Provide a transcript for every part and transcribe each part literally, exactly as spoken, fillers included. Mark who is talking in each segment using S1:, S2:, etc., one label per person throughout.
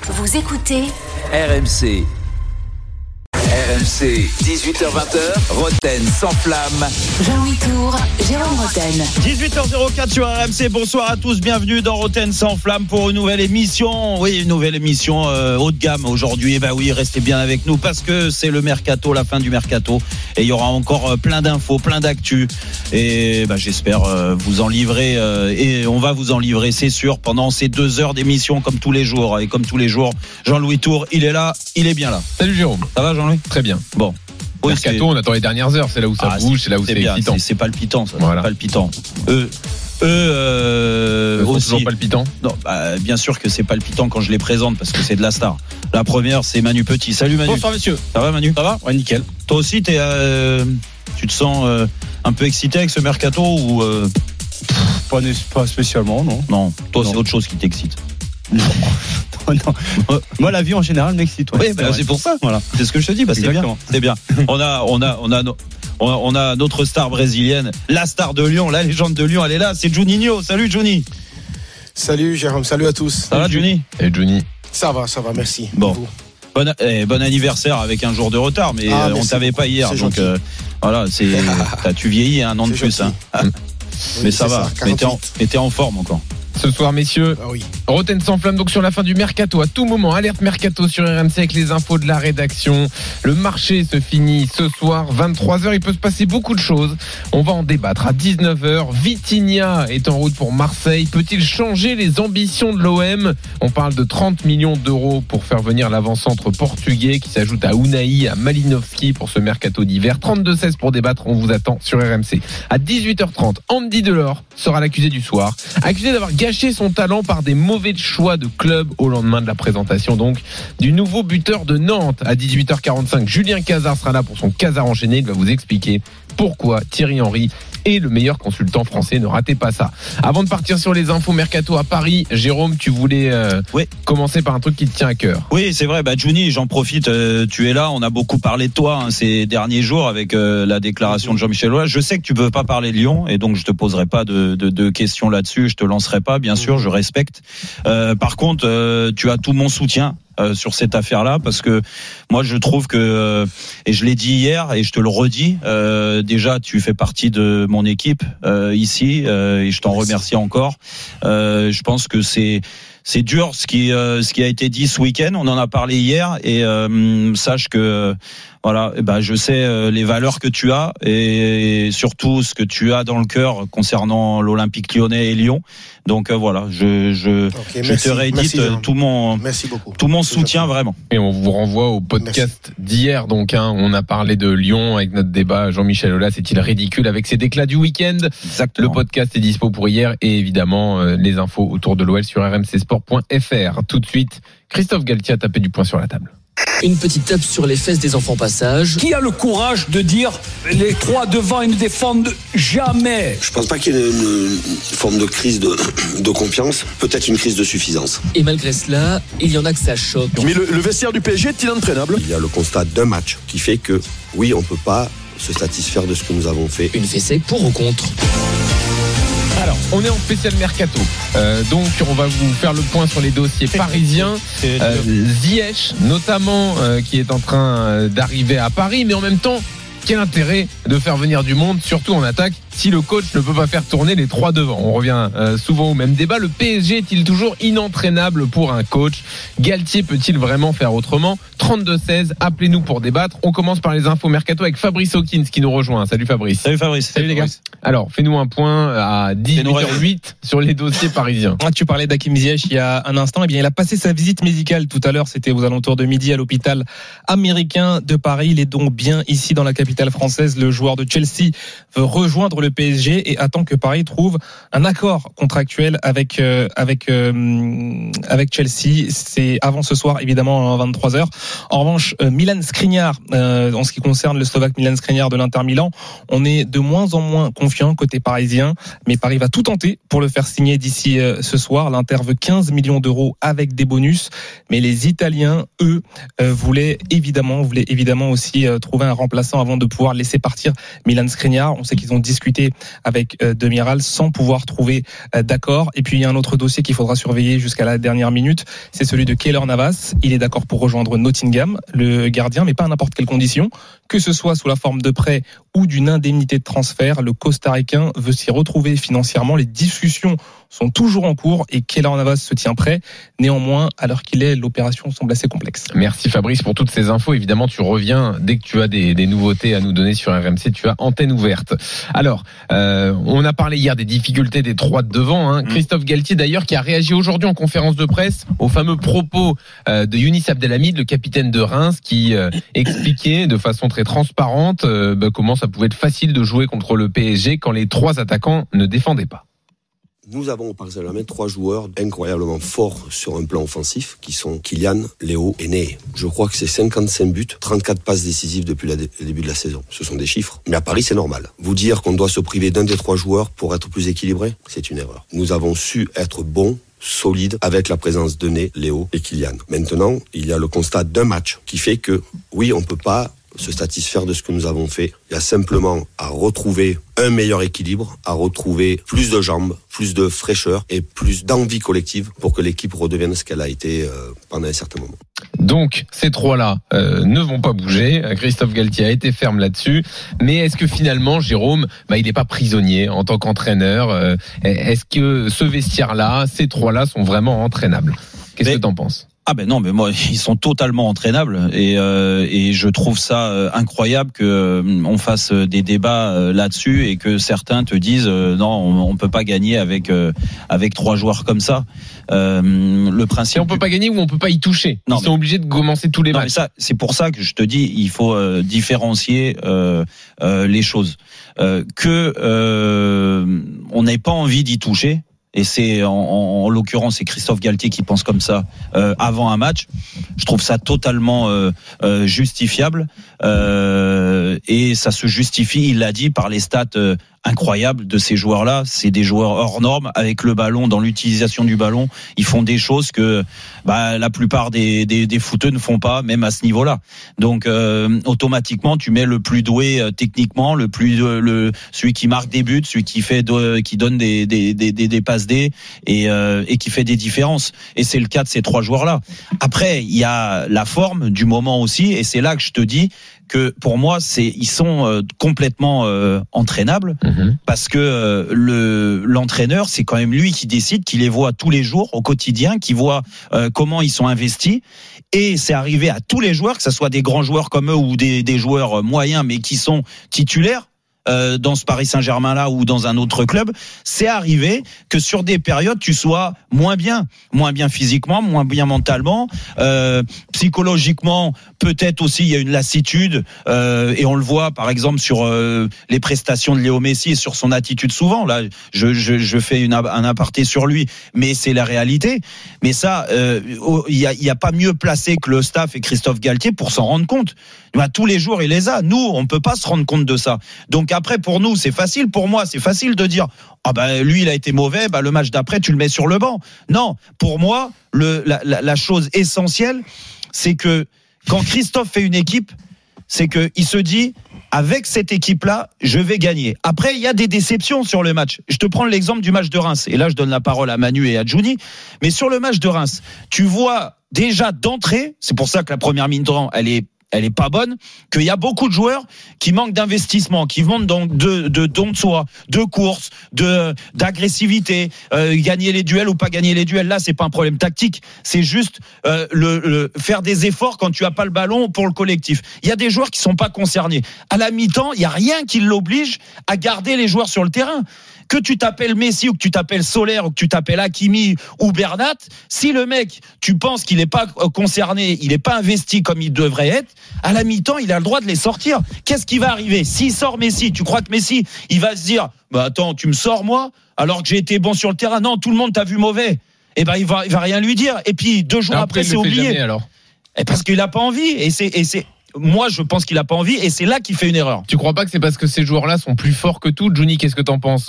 S1: Vous écoutez
S2: R M C. R M C, dix-huit heures vingt, Roten sans flamme.
S1: Jean-Louis Tour, Jérôme Roten.
S3: dix-huit heures zéro quatre sur R M C, bonsoir à tous, bienvenue dans Roten sans flamme pour une nouvelle émission. Oui, une nouvelle émission euh, haut de gamme aujourd'hui. Et ben oui, restez bien avec nous parce que c'est le mercato, la fin du mercato. Et il y aura encore euh, plein d'infos, plein d'actu. Et ben, j'espère euh, vous en livrer. Euh, et on va vous en livrer, c'est sûr, pendant ces deux heures d'émission comme tous les jours. Et comme tous les jours, Jean-Louis Tour, il est là, il est bien là.
S4: Salut Jérôme.
S3: Ça va Jean-Louis ?
S4: Très bien.
S3: Bon.
S4: Oui, mercato, c'est... on attend les dernières heures, c'est là où ça ah, bouge, c'est, c'est là où c'est, c'est bien, excitant.
S3: C'est, c'est palpitant, ça.
S4: Voilà.
S3: C'est palpitant. Eux, eux, euh,
S4: aussi.
S3: Toujours
S4: palpitant.
S3: Non, bah, bien sûr que c'est palpitant quand je les présente parce que c'est de la star. La première, c'est Manu Petit. Salut Manu.
S5: Bonsoir messieurs.
S3: Ça va Manu ?
S5: Ça va ? Ouais, nickel.
S3: Toi aussi, t'es, euh, tu te sens euh, un peu excité avec ce mercato ou euh...
S5: pas, pas spécialement, non.
S3: Non. Toi,
S5: non.
S3: C'est autre chose qui t'excite.
S5: Non. non. Moi, la vie en général m'excite. Ouais,
S3: oui,
S5: c'est,
S3: bah, c'est pour ça. Voilà. C'est ce que je te dis. Bah, c'est bien. C'est bien. On a, on a, on a, on a notre star brésilienne, la star de Lyon, la légende de Lyon. Elle est là. C'est Juninho. Salut Juni.
S6: Salut Jérôme. Salut à tous.
S3: Ça va Juni ?
S4: Et Juni.
S6: Ça va, ça va. Merci.
S3: Bon. Bon, eh, bon anniversaire avec un jour de retard, mais ah, on t'avait pas hier, donc euh, voilà, c'est, t'as, tu vieillis un an de plus, hein.
S6: Oui,
S3: mais ça va. Ça, mais t'es en, mais t'es en forme encore.
S4: Ce soir, messieurs,
S6: ah oui.
S4: Roten sans flamme donc sur la fin du mercato. À tout moment, alerte mercato sur R M C avec les infos de la rédaction. Le marché se finit ce soir, vingt-trois heures. Il peut se passer beaucoup de choses. On va en débattre à dix-neuf heures. Vitinha est en route pour Marseille. Peut-il changer les ambitions de l'O M ? On parle de trente millions d'euros pour faire venir l'avant-centre portugais qui s'ajoute à Unai, à Malinowski pour ce mercato d'hiver. trente-deux seize pour débattre. On vous attend sur R M C. À dix-huit heures trente, Andy Delors sera l'accusé du soir. Accusé d'avoir gâché son talent par des mauvais choix de club au lendemain de la présentation donc du nouveau buteur de Nantes. À dix-huit heures quarante-cinq, Julien Cazard sera là pour son Cazard enchaîné. Il va vous expliquer pourquoi Thierry Henry est le meilleur consultant français. Ne ratez pas ça. Avant de partir sur les infos mercato à Paris, Jérôme, tu voulais euh,
S3: oui.
S4: commencer par un truc qui te tient à cœur.
S3: Oui, c'est vrai. Bah, Juni, j'en profite. Euh, tu es là. On a beaucoup parlé de toi hein, ces derniers jours avec euh, la déclaration de Jean-Michel Aulas. Je sais que tu peux pas parler de Lyon et donc je te poserai pas de, de, de questions là-dessus. Je te lancerai pas, bien sûr. Je respecte. Euh, par contre, euh, tu as tout mon soutien. Euh, sur cette affaire-là parce que moi je trouve que euh, et je l'ai dit hier et je te le redis euh, déjà tu fais partie de mon équipe euh, ici euh, et je t'en Merci. remercie encore euh, je pense que c'est c'est dur ce qui euh, ce qui a été dit ce week-end, on en a parlé hier et euh, sache que voilà, eh ben je sais euh, les valeurs que tu as et, et surtout ce que tu as dans le cœur concernant l'Olympique Lyonnais et Lyon. Donc euh, voilà, je je okay, je te réédite merci, tout mon
S6: merci beaucoup.
S3: tout mon soutien vraiment.
S4: Et on vous renvoie au podcast merci. d'hier donc hein, on a parlé de Lyon avec notre débat Jean-Michel Aulas, est-il ridicule avec ses déclats du week-end.
S3: Exactement.
S4: Le podcast est dispo pour hier et évidemment euh, les infos autour de l'O L sur r m c sport point f r. Tout de suite, Christophe Galtier a tapé du poing sur la table.
S7: Une petite tape sur les fesses des enfants passage.
S8: Qui a le courage de dire les trois devant ils ne défendent jamais ?
S9: Je pense pas qu'il y ait une, une forme de crise de, de confiance, peut-être une crise de suffisance.
S7: Et malgré cela, il y en a que ça choque.
S10: Mais le, le vestiaire du P S G est inentraînable.
S9: Il y a le constat d'un match qui fait que oui, on peut pas se satisfaire de ce que nous avons fait.
S7: Une fessée pour ou contre ?
S4: Alors, on est en spécial mercato, euh, donc on va vous faire le point sur les dossiers parisiens. Euh, Ziyech, notamment, euh, qui est en train d'arriver à Paris, mais en même temps, quel intérêt de faire venir du monde, surtout en attaque, si le coach ne peut pas faire tourner les trois devant. On revient euh, souvent au même débat. Le P S G est-il toujours inentraînable pour un coach ? Galtier peut-il vraiment faire autrement ? trente-deux seize, appelez-nous pour débattre. On commence par les infos mercato avec Fabrice Hawkins qui nous rejoint. Salut Fabrice.
S3: Salut Fabrice.
S4: Salut les gars. Alors, fais-nous un point à dix-huit heures huit sur les dossiers parisiens.
S5: Ah, tu parlais d'Hakim Ziyech il y a un instant. Eh bien, il a passé sa visite médicale tout à l'heure. C'était aux alentours de midi à l'hôpital américain de Paris. Il est donc bien ici dans la capitale française. Le joueur de Chelsea veut rejoindre le P S G et attend que Paris trouve un accord contractuel avec euh, avec euh, avec Chelsea. C'est avant ce soir, évidemment, à vingt-trois heures. En revanche, euh, Milan Skriniar, euh, en ce qui concerne le Slovaque Milan Skriniar de l'Inter Milan, on est de moins en moins confiant côté parisien, mais Paris va tout tenter pour le faire signer d'ici euh, ce soir. L'Inter veut quinze millions d'euros avec des bonus, mais les Italiens, eux, euh, voulaient évidemment, voulaient évidemment aussi euh, trouver un remplaçant avant de pouvoir laisser partir Milan Skriniar. On sait qu'ils ont discuté discuté avec euh, Demiral sans pouvoir trouver euh, d'accord. Et puis il y a un autre dossier qu'il faudra surveiller jusqu'à la dernière minute, c'est celui de Keylor Navas. Il est d'accord pour rejoindre Nottingham, le gardien, mais pas à n'importe quelle condition, que ce soit sous la forme de prêt ou d'une indemnité de transfert. Le Costa-Ricain veut s'y retrouver financièrement. Les discussions sont toujours en cours et Keylor Navas se tient prêt. Néanmoins, à l'heure qu'il est, l'opération semble assez complexe.
S4: Merci Fabrice pour toutes ces infos. Évidemment, tu reviens dès que tu as des, des nouveautés à nous donner sur R M C. Tu as antenne ouverte. Alors, euh, on a parlé hier des difficultés des trois de devant. Hein. Mmh. Christophe Galtier, d'ailleurs, qui a réagi aujourd'hui en conférence de presse aux fameux propos euh, de Younis Abdelhamid, le capitaine de Reims, qui euh, expliquait de façon très transparente euh, bah, comment ça pouvait être facile de jouer contre le P S G quand les trois attaquants ne défendaient pas.
S9: Nous avons au Paris Saint-Germain trois joueurs incroyablement forts sur un plan offensif qui sont Kylian, Léo et Né. Je crois que c'est cinquante-cinq buts, trente-quatre passes décisives depuis le début de la saison. Ce sont des chiffres. Mais à Paris, c'est normal. Vous dire qu'on doit se priver d'un des trois joueurs pour être plus équilibré, c'est une erreur. Nous avons su être bons, solides, avec la présence de Né, Léo et Kylian. Maintenant, il y a le constat d'un match qui fait que, oui, on peut pas se satisfaire de ce que nous avons fait. Il y a simplement à retrouver un meilleur équilibre, à retrouver plus de jambes, plus de fraîcheur et plus d'envie collective pour que l'équipe redevienne ce qu'elle a été euh, pendant un certain moment.
S4: Donc, ces trois-là euh, ne vont pas bouger. Christophe Galtier a été ferme là-dessus. Mais est-ce que finalement, Jérôme, bah, il n'est pas prisonnier en tant qu'entraîneur euh, Est-ce que ce vestiaire-là, ces trois-là sont vraiment entraînables ? Qu'est-ce mais... que tu en penses ?
S3: Ah ben non, mais moi ils sont totalement entraînables et euh, et je trouve ça euh, incroyable que euh, on fasse des débats euh, là-dessus et que certains te disent euh, non, on, on peut pas gagner avec euh, avec trois joueurs comme ça. Euh, le principe.
S4: Et on peut pas gagner ou on peut pas y toucher.
S3: Non,
S4: Ils sont
S3: mais,
S4: obligés de commencer tous les
S3: non,
S4: matchs.
S3: Mais ça, c'est pour ça que je te dis, il faut euh, différencier euh, euh, les choses. Euh, que euh, on n'ait pas envie d'y toucher. Et c'est en, en, en l'occurrence c'est Christophe Galtier qui pense comme ça euh, avant un match. Je trouve ça totalement euh, euh, justifiable euh, et ça se justifie, il l'a dit, par les stats euh, incroyables de ces joueurs-là. C'est des joueurs hors normes avec le ballon, dans l'utilisation du ballon. Ils font des choses que bah, la plupart des, des, des footeux ne font pas, même à ce niveau-là. Donc euh, automatiquement, tu mets le plus doué euh, techniquement, le plus euh, le celui qui marque des buts, celui qui fait de, qui donne des des des, des, des passes D et euh, et qui fait des différences. Et c'est le cas de ces trois joueurs-là. Après, il y a la forme du moment aussi, et c'est là que je te dis que pour moi, c'est ils sont euh, complètement euh, entraînables mmh. parce que euh, le l'entraîneur, c'est quand même lui qui décide, qui les voit tous les jours au quotidien, qui voit euh, comment ils sont investis. Et c'est arrivé à tous les joueurs, que ce soit des grands joueurs comme eux ou des, des joueurs moyens, mais qui sont titulaires. Euh, dans ce Paris Saint-Germain là ou dans un autre club, c'est arrivé que sur des périodes tu sois moins bien, moins bien physiquement, moins bien mentalement, euh, psychologiquement peut-être aussi il y a une lassitude euh, et on le voit par exemple sur euh, les prestations de Léo Messi et sur son attitude souvent. Là, je, je, je fais une, un aparté sur lui, mais c'est la réalité. Mais ça, euh, il y a, il y a pas mieux placé que le staff et Christophe Galtier pour s'en rendre compte. Bah, tous les jours il les a. Nous, on peut pas se rendre compte de ça. Donc après, pour nous, c'est facile. Pour moi, c'est facile de dire ah ben lui, il a été mauvais. Bah le match d'après, tu le mets sur le banc. Non, pour moi, le la, la, la chose essentielle, c'est que quand Christophe fait une équipe, c'est que il se dit avec cette équipe-là, je vais gagner. Après, il y a des déceptions sur le match. Je te prends l'exemple du match de Reims. Et là, je donne la parole à Manu et à Juni. Mais sur le match de Reims, tu vois déjà d'entrée, c'est pour ça que la première mi-temps, elle est elle est pas bonne, qu'il y a beaucoup de joueurs qui manquent d'investissement, qui manquent de, de don de soi, de course, de, d'agressivité, euh, gagner les duels ou pas gagner les duels. Là, c'est pas un problème tactique. C'est juste, euh, le, le, faire des efforts quand tu as pas le ballon pour le collectif. Il y a des joueurs qui sont pas concernés. À la mi-temps, il y a rien qui l'oblige à garder les joueurs sur le terrain. Que tu t'appelles Messi ou que tu t'appelles Soler ou que tu t'appelles Hakimi ou Bernat, si le mec, tu penses qu'il n'est pas concerné, il n'est pas investi comme il devrait être, à la mi-temps, il a le droit de les sortir. Qu'est-ce qui va arriver? S'il sort Messi, tu crois que Messi, il va se dire, bah attends, tu me sors moi, alors que j'ai été bon sur le terrain? Non, tout le monde t'a vu mauvais. Eh ben, il va, il va rien lui dire. Et puis, deux jours après, après c'est oublié. Jamais, alors. Et parce qu'il n'a pas envie. Et c'est, et c'est, moi, je pense qu'il n'a pas envie et c'est là qu'il fait une erreur.
S4: Tu crois pas que c'est parce que ces joueurs-là sont plus forts que tout? Johnny, qu'est-ce que t'en penses?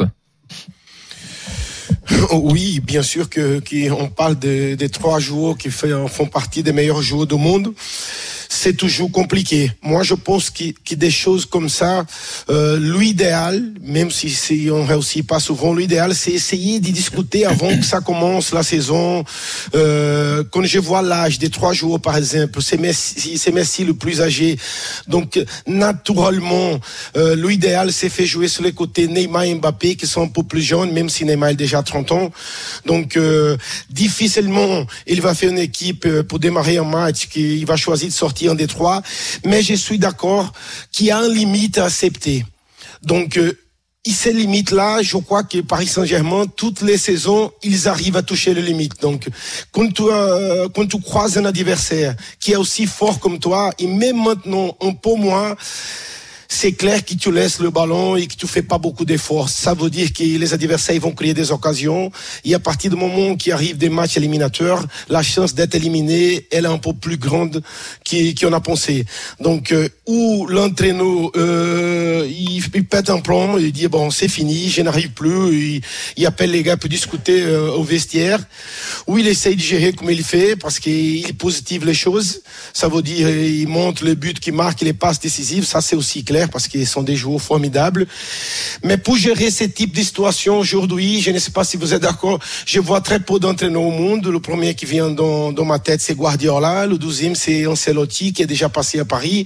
S6: Oui, bien sûr que qu'on parle des, des trois joueurs qui fait, font partie des meilleurs joueurs du monde. c'est toujours compliqué. Moi, je pense que, que des choses comme ça, euh, l'idéal, même si, si on réussit pas souvent, l'idéal, c'est essayer de discuter avant que ça commence la saison. Euh, quand je vois l'âge des trois joueurs, par exemple, c'est Messi, c'est Messi le plus âgé. Donc, naturellement, euh, l'idéal, c'est faire jouer sur les côtés Neymar et Mbappé, qui sont un peu plus jeunes, même si Neymar a déjà trente ans. Donc, euh, difficilement, il va faire une équipe pour démarrer un match qu'il va choisir de sortir un des trois, mais je suis d'accord qu'il y a une limite à accepter. Donc, euh, ces limites-là, je crois que Paris Saint-Germain, toutes les saisons, ils arrivent à toucher les limites. Donc, quand tu, euh, quand tu croises un adversaire qui est aussi fort comme toi, et même maintenant un peu moins, c'est clair que tu laisses le ballon et que tu fais pas beaucoup d'efforts. Ça veut dire que les adversaires vont créer des occasions. Et à partir du moment qu'il arrive des matchs éliminateurs, la chance d'être éliminé, elle est un peu plus grande qu'on a pensé. Donc, euh, où l'entraîneur, euh, il, il pète un plomb, il dit bon, c'est fini, je n'arrive plus. Il, il appelle les gars pour discuter euh, au vestiaire. Ou il essaye de gérer comme il fait parce qu'il positive les choses. Ça veut dire il montre le but qu'il marque, les passes décisives. Ça, c'est aussi clair, parce qu'ils sont des joueurs formidables. Mais pour gérer ce type de situation aujourd'hui, je ne sais pas si vous êtes d'accord, je vois très peu d'entraîneurs au monde. Le premier qui vient dans, dans ma tête, c'est Guardiola. Le deuxième, c'est Ancelotti, qui est déjà passé à Paris.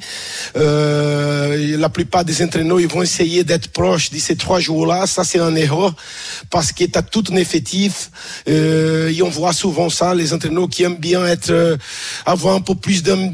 S6: Euh, la plupart des entraîneurs, ils vont essayer d'être proches de ces trois joueurs-là. Ça, c'est un erreur, parce que tu as tout un effectif. Euh, et on voit souvent ça, les entraîneurs qui aiment bien être, euh, avoir un peu plus d'un...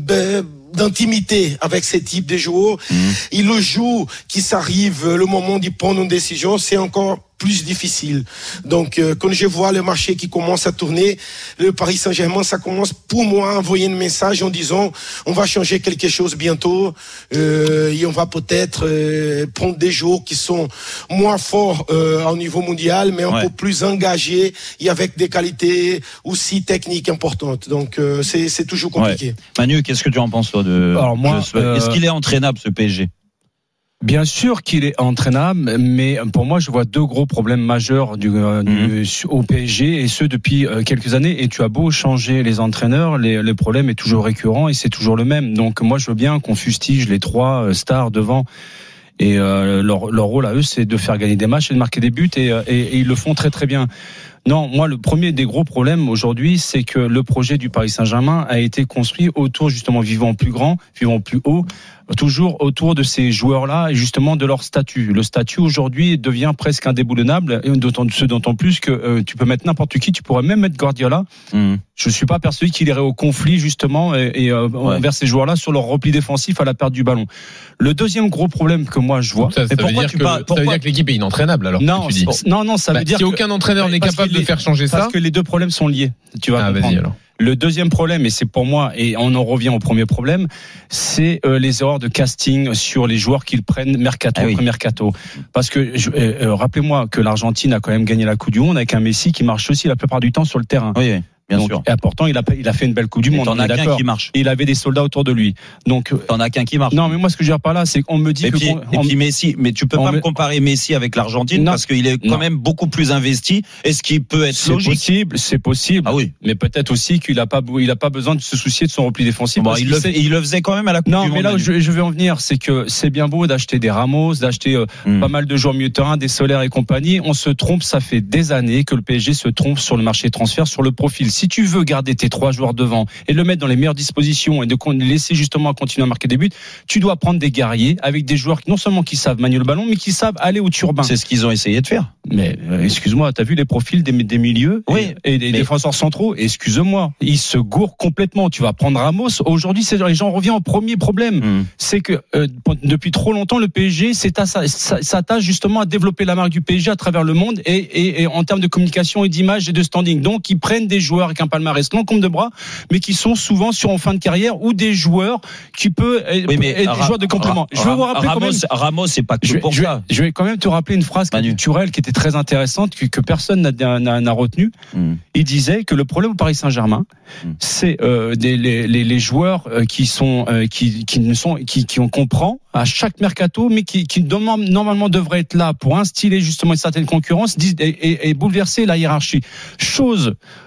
S6: d'intimité avec ces types de joueurs. Mmh. Il le joue, qui s'arrive le moment d'y prendre une décision, c'est encore plus difficile. Donc, euh, quand je vois le marché qui commence à tourner, le Paris Saint-Germain, ça commence pour moi à envoyer un message en disant on va changer quelque chose bientôt euh, et on va peut-être euh, prendre des joueurs qui sont moins forts euh, au niveau mondial, mais un ouais. peu plus engagés et avec des qualités aussi techniques importantes. Donc, euh, c'est, c'est toujours compliqué.
S3: Ouais. Manu, qu'est-ce que tu en penses toi de
S11: Alors moi, euh...
S3: est-ce qu'il est entraînable ce P S G?
S11: Bien sûr qu'il est entraînable, mais pour moi, je vois deux gros problèmes majeurs du, euh, du, mmh. au P S G, et ce depuis euh, quelques années. Et tu as beau changer les entraîneurs, les, le problème est toujours récurrent et c'est toujours le même. Donc moi, je veux bien qu'on fustige les trois euh, stars devant. Et euh, leur, leur rôle à eux, c'est de faire gagner des matchs et de marquer des buts, et, et, et ils le font très très bien. Non, moi, le premier des gros problèmes aujourd'hui, c'est que le projet du Paris Saint-Germain a été construit autour, justement, vivant plus grand, vivant plus haut, toujours autour de ces joueurs-là et justement de leur statut. Le statut aujourd'hui devient presque indéboulonnable, et d'autant, ce d'autant plus que euh, tu peux mettre n'importe qui, tu pourrais même mettre Guardiola. Mmh. Je suis pas persuadé qu'il irait au conflit justement et, et euh, ouais. envers ces joueurs-là sur leur repli défensif à la perte du ballon. Le deuxième gros problème que moi je vois,
S4: ça, ça, veut, dire que, parles, pourquoi... ça veut dire que l'équipe est inentraînable alors.
S11: Non,
S4: tu dis.
S11: non, non, ça
S4: bah,
S11: veut dire
S4: si
S11: que
S4: aucun entraîneur n'est capable de
S11: les,
S4: faire changer
S11: parce
S4: ça,
S11: parce que les deux problèmes sont liés. Tu vas
S4: ah,
S11: comprendre.
S4: Vas-y alors.
S11: Le deuxième problème, et c'est pour moi, et on en revient au premier problème, c'est euh, les erreurs de casting sur les joueurs qu'ils prennent mercato ah oui. après mercato. Parce que je, euh, rappelez-moi que l'Argentine a quand même gagné la Coupe du Monde avec un Messi qui marche aussi la plupart du temps sur le terrain.
S3: Oui. Bien
S11: Donc,
S3: sûr.
S11: Et pourtant, il a, il a fait une belle Coupe du Monde.
S3: T'en as qu'un qui marche.
S11: Et il avait des soldats autour de lui. Donc,
S3: t'en as qu'un qui marche.
S11: Non, mais moi, ce que je veux dire par là, c'est qu'on me dit
S3: et
S11: que.
S3: Puis,
S11: on,
S3: et puis Messi, mais tu peux pas me... me comparer Messi avec l'Argentine non. parce qu'il est quand non. même beaucoup plus investi. Est-ce qu'il peut être
S11: c'est
S3: logique?
S11: C'est possible, c'est possible.
S3: Ah oui.
S11: Mais peut-être aussi qu'il a pas, il a pas besoin de se soucier de son repli défensif.
S3: Bon, il, le fait, il le faisait quand même à la Coupe
S11: non,
S3: du
S11: Monde. Non, mais là où je, je vais en venir, c'est que c'est bien beau d'acheter des Ramos, d'acheter euh, mm. pas mal de joueurs milieu de terrain, des Solaires et compagnie. On se trompe, ça fait des années que le P S G se trompe sur le marché de transfert, sur le profil. Si tu veux garder tes trois joueurs devant et le mettre dans les meilleures dispositions et de laisser justement continuer à marquer des buts, tu dois prendre des guerriers avec des joueurs non seulement qui savent manier le ballon, mais qui savent aller au turbin.
S3: C'est ce qu'ils ont essayé de faire.
S11: Mais euh, excuse-moi, t'as vu les profils des, des milieux
S3: oui,
S11: et, et des
S3: mais...
S11: défenseurs centraux? Excuse-moi, ils se gourent complètement. Tu vas prendre Ramos. Aujourd'hui, c'est, les gens reviennent au premier problème. Mmh. C'est que euh, depuis trop longtemps, le P S G s'attache justement à développer la marque du P S G à travers le monde et, et, et en termes de communication et d'image et de standing. Donc, ils prennent des joueurs avec un palmarès l'encombre de bras, mais qui sont souvent sur en fin de carrière, ou des joueurs qui peuvent être oui, des Ra- joueurs de complément.
S3: Ra- je vais vous rappeler Ramos, quand même, Ramos, c'est pas que
S11: je,
S3: pour
S11: je,
S3: ça.
S11: Je vais quand même te rappeler une phrase culturelle qui était très intéressante, que, que personne n'a, n'a, n'a retenue. Mm. Il disait que le problème au Paris Saint-Germain, mm. c'est euh, des, les, les, les joueurs euh, qui sont euh, qui, qui ne sont qui, qui on comprend à chaque mercato, mais qui, qui normalement devraient être là pour instiller justement une certaine concurrence et, et, et bouleverser la hiérarchie. Chose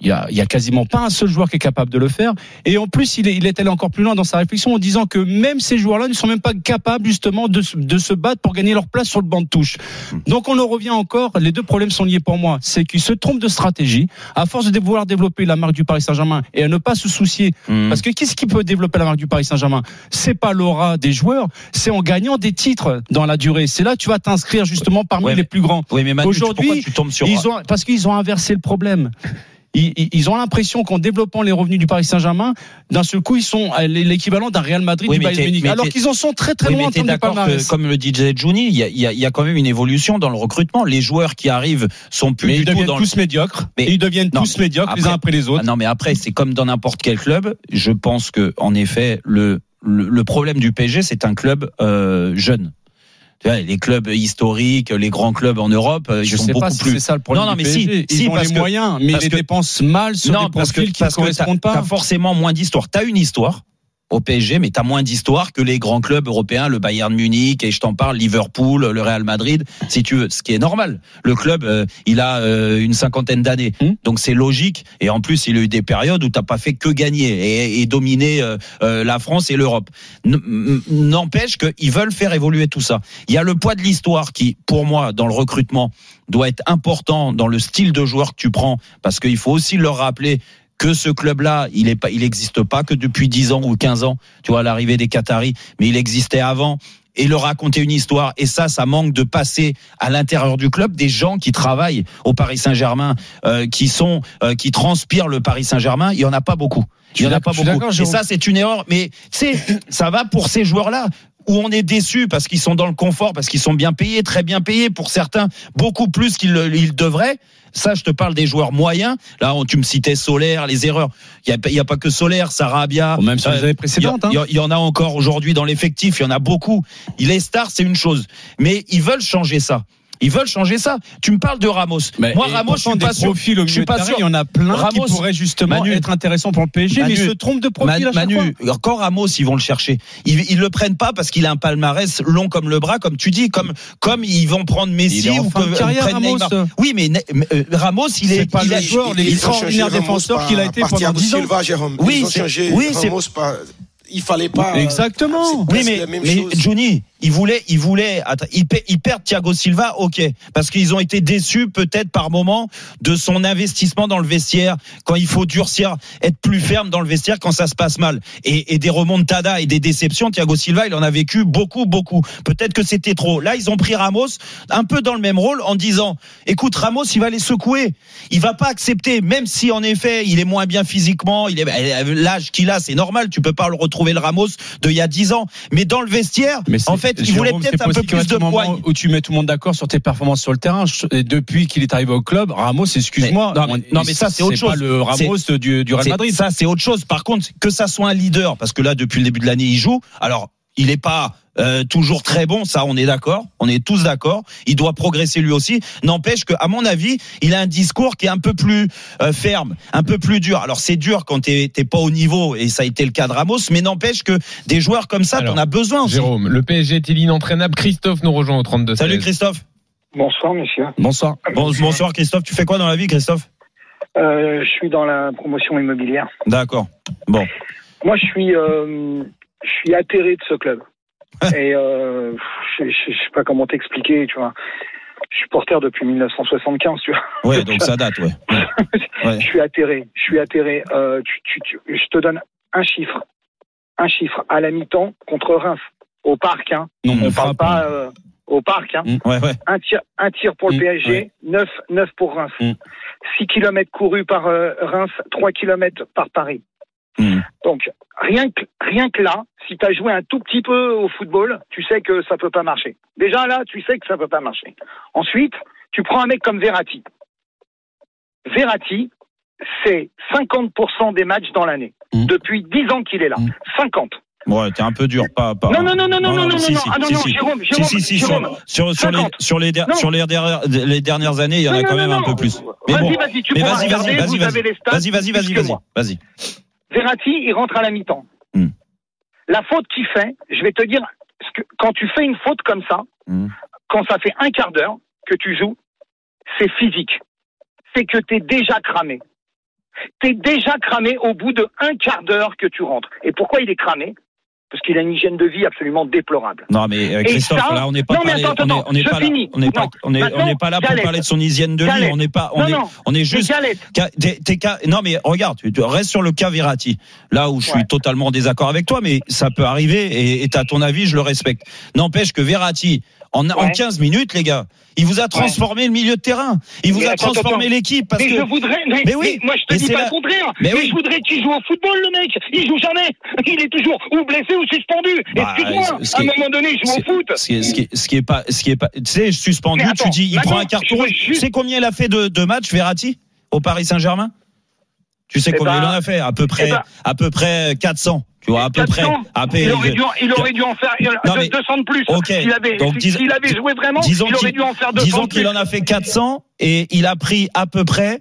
S11: Il y a, il y a quasiment pas un seul joueur qui est capable de le faire. Et en plus, il est, il est allé encore plus loin dans sa réflexion en disant que même ces joueurs-là ne sont même pas capables justement de, de se battre pour gagner leur place sur le banc de touche. Donc on en revient encore. Les deux problèmes sont liés pour moi. C'est qu'ils se trompent de stratégie à force de vouloir développer la marque du Paris Saint-Germain et à ne pas se soucier. Mmh. Parce que qu'est-ce qui peut développer la marque du Paris Saint-Germain? C'est pas l'aura des joueurs, c'est en gagnant des titres dans la durée. C'est là que tu vas t'inscrire justement parmi ouais, les plus grands.
S3: Oui, mais Manu, aujourd'hui, pourquoi tu tombes sur
S11: ils ont, parce qu'ils ont inversé le problème. Ils, ils ont l'impression qu'en développant les revenus du Paris Saint-Germain, d'un seul coup, ils sont l'équivalent d'un Real Madrid
S3: oui,
S11: du Bayern Munich. Alors qu'ils en sont très très oui, loin en termes de palmarès.
S3: Comme le disait Juni, il y a, il y, a, il y a quand même une évolution dans le recrutement. Les joueurs qui arrivent sont plus
S11: mais
S3: du
S11: ils deviennent
S3: tout dans
S11: tous
S3: le...
S11: médiocres. Mais ils deviennent non, tous médiocres après, les uns après les autres.
S3: Ah non, mais après, c'est comme dans n'importe quel club. Je pense que, en effet, le le, le problème du P S G, c'est un club euh, jeune. Les clubs historiques, les grands clubs en Europe, ils
S11: je
S3: sont
S11: sais
S3: beaucoup
S11: pas si
S3: plus.
S11: C'est ça le problème.
S3: Non, non, mais
S11: du P S G.
S3: si,
S11: ils
S3: si,
S11: ont
S3: parce
S11: les
S3: que,
S11: moyens, mais ils les
S3: que,
S11: dépensent mal sur
S3: non,
S11: des profils qui ne correspondent
S3: t'as,
S11: pas.
S3: T'as forcément moins d'histoire. T'as une histoire au P S G, mais t'as moins d'histoire que les grands clubs européens, le Bayern Munich, et je t'en parle, Liverpool, le Real Madrid, si tu veux, ce qui est normal. Le club, euh, il a euh, une cinquantaine d'années, mmh. donc c'est logique. Et en plus, il a eu des périodes où t'as pas fait que gagner et, et dominer euh, euh, la France et l'Europe. N- n'empêche qu'ils veulent faire évoluer tout ça. Il y a le poids de l'histoire qui, pour moi, dans le recrutement, doit être important dans le style de joueur que tu prends, parce qu'il faut aussi leur rappeler que ce club-là, il est pas, il existe pas que depuis dix ans ou quinze ans, tu vois, à l'arrivée des Qataris, mais il existait avant. Et leur raconter une histoire. Et ça, ça manque de passer à l'intérieur du club des gens qui travaillent au Paris Saint-Germain, euh, qui sont, euh, qui transpirent le Paris Saint-Germain. Il y en a pas beaucoup. Il y en a pas beaucoup. Et ça, c'est une erreur. Mais c'est, ça va pour ces joueurs-là. Où on est déçu parce qu'ils sont dans le confort, parce qu'ils sont bien payés, très bien payés, pour certains beaucoup plus qu'ils ils devraient. Ça, je te parle des joueurs moyens. Là, tu me citais Solaire, les erreurs. Il y a, il y a pas que Solaire, Sarabia.
S11: Même sur les années précédentes.
S3: Il y, hein. il y en a encore aujourd'hui dans l'effectif. Il y en a beaucoup. Les stars, c'est une chose, mais ils veulent changer ça. Ils veulent changer ça. Tu me parles de Ramos. Mais Moi, Ramos, je suis pas sûr.
S11: Je suis pas sûr. Il y en a plein Ramos, qui pourraient justement Manu, être intéressants pour le P S G, Manu, mais ils se trompent de profil à chaque
S3: Manu,
S11: fois.
S3: Quand Ramos, ils vont le chercher. Ils, ils le prennent pas parce qu'il a un palmarès long comme le bras, comme tu dis, comme comme ils vont prendre Messi ou que
S11: carrière,
S3: prennent
S11: Ramos.
S3: Neymar. Oui, mais euh, Ramos, il est,
S11: c'est pas
S3: il
S11: le
S3: a,
S11: joueur, l'extraordinaire défenseur qu'il a été pendant dix ans.
S6: Silva, Jérôme.
S3: Oui,
S6: ils ont changé
S3: oui,
S6: Ramos
S3: c'est
S6: pas. Il fallait pas.
S3: Exactement. Oui, mais, mais Johnny, il voulait, il voulait, attends, il, il perd Thiago Silva, ok, parce qu'ils ont été déçus peut-être par moment de son investissement dans le vestiaire, quand il faut durcir, être plus ferme dans le vestiaire quand ça se passe mal. Et, et des remontadas et des déceptions, Thiago Silva, il en a vécu beaucoup, beaucoup. Peut-être que c'était trop. Là, ils ont pris Ramos un peu dans le même rôle en disant, écoute, Ramos, il va les secouer. Il va pas accepter, même si en effet, il est moins bien physiquement, il est, l'âge qu'il a, c'est normal, tu peux pas le retrouver le Ramos de il y a dix ans, mais dans le vestiaire, en fait, il voulait peut-être un peu plus de poigne.
S11: Où tu mets tout le monde d'accord sur tes performances sur le terrain. Et depuis qu'il est arrivé au club, Ramos, excuse-moi,
S3: mais, non, mais, non, mais ça c'est autre chose.
S11: C'est pas le Ramos du, du Real Madrid.
S3: Ça c'est autre chose. Par contre, que ça soit un leader, parce que là depuis le début de l'année il joue. Alors il est pas Euh, toujours très bon, ça on est d'accord, on est tous d'accord, il doit progresser lui aussi, n'empêche que à mon avis il a un discours qui est un peu plus euh, ferme, un peu plus dur. Alors c'est dur quand t'es, t'es pas au niveau, et ça a été le cas de Ramos, mais n'empêche que des joueurs comme ça, Alors, t'en as besoin aussi.
S4: Jérôme, le P S G est-il inentraînable? Christophe nous rejoint au trente-deux.
S3: Salut Christophe.
S12: Bonsoir messieurs.
S3: Bonsoir. Bon, bonsoir Christophe, tu fais quoi dans la vie Christophe?
S12: euh, Je suis dans la promotion immobilière.
S3: D'accord, bon.
S12: Moi je suis, euh, je suis atterré de ce club. Et euh, je, je, je sais pas comment t'expliquer, tu vois. Je suis supporter depuis mille neuf cent soixante-quinze, tu vois.
S3: Ouais, donc ça date, ouais. ouais.
S12: Je suis atterré, je suis atterré. Euh, tu, tu, tu, je te donne un chiffre, un chiffre à la mi-temps contre Reims, au parc, hein.
S11: Non,
S12: on parle pas euh, au parc, hein.
S3: Mmh, ouais, ouais.
S12: Un tir, un tir pour le mmh, P S G, ouais. neuf, neuf pour Reims. Mmh. six kilomètres courus par euh, Reims, trois kilomètres par Paris. Mmh. Donc, rien que, rien que là, si tu as joué un tout petit peu au football, tu sais que ça peut pas marcher. Déjà là, tu sais que ça peut pas marcher. Ensuite, tu prends un mec comme Verratti. Verratti, c'est cinquante pour cent des matchs dans l'année. Mmh. Depuis dix ans qu'il est là. Mmh. cinquante.
S3: Ouais, t'es un peu dur, pas, pas.
S12: Non, non, non, non, non, non, non,
S3: si,
S12: non,
S3: si,
S12: ah, non,
S3: si,
S12: non,
S3: si.
S12: Jérôme, Jérôme,
S3: si, si, si,
S12: Jérôme.
S3: sur, sur, sur les, sur les, der, sur les dernières, les dernières années, il y en a
S12: non,
S3: quand
S12: non,
S3: même
S12: non,
S3: un peu plus.
S12: Mais
S3: vas-y,
S12: bon, vas-y, tu
S3: mais
S12: pourras
S3: vas-y,
S12: regarder,
S3: vas-y,
S12: vous
S3: vas-y,
S12: avez les stats.
S3: vas-y, vas-y, vas-y, vas-y, vas-y.
S12: Verratti, il rentre à la mi-temps. Hmm. La faute qu'il fait, je vais te dire, que quand tu fais une faute comme ça, hmm. quand ça fait un quart d'heure que tu joues, c'est physique. C'est que t'es déjà cramé. T'es déjà cramé au bout de un quart d'heure que tu rentres. Et pourquoi il est cramé? Parce qu'il a une hygiène de vie absolument déplorable.
S3: Non mais euh, Christophe, ça, là on n'est pas,
S12: non,
S3: parlé,
S12: attends,
S3: on est, on est pas là, on n'est pas, on est, on n'est pas là pour
S12: Galette.
S3: parler de son hygiène de vie.
S12: Galette.
S3: On n'est pas, on
S12: non,
S3: est,
S12: non,
S3: on est juste. T'es, t'es, non mais regarde, tu restes sur le cas Verratti. Là où je suis ouais. totalement en désaccord avec toi, mais ça peut arriver et à ton avis, je le respecte. N'empêche que Verratti, en, ouais. en quinze minutes, les gars, il vous a transformé ouais. le milieu de terrain. Il vous mais a attends, transformé attends. l'équipe parce
S12: mais
S3: que.
S12: Je voudrais, mais,
S3: mais oui.
S12: Mais moi, je te dis pas la... le contraire. Mais, mais oui. je voudrais qu'il joue au football, le mec. Il joue jamais. Il est toujours ou blessé ou suspendu. Bah, Excuse-moi. À un moment donné, il joue au foot.
S3: Ce qui est, ce qui est, ce qui est pas, ce qui est pas. Tu sais, suspendu. Attends, tu dis, il prend un carton rouge. Juste... Tu sais combien il a fait de, de matchs, Verratti, au Paris Saint-Germain? Tu sais eh combien bah, il en a fait? À peu près, eh bah, à peu près quatre cents. Tu vois, à peu près. À peu,
S12: il, aurait dû, il aurait dû en faire non, mais, deux cents de plus.
S3: Okay.
S12: S'il avait,
S3: Donc, dis,
S12: s'il avait joué vraiment,
S3: disons
S12: il aurait dû en faire deux cents.
S3: Disons qu'il en a fait quatre cents et il a pris à peu près.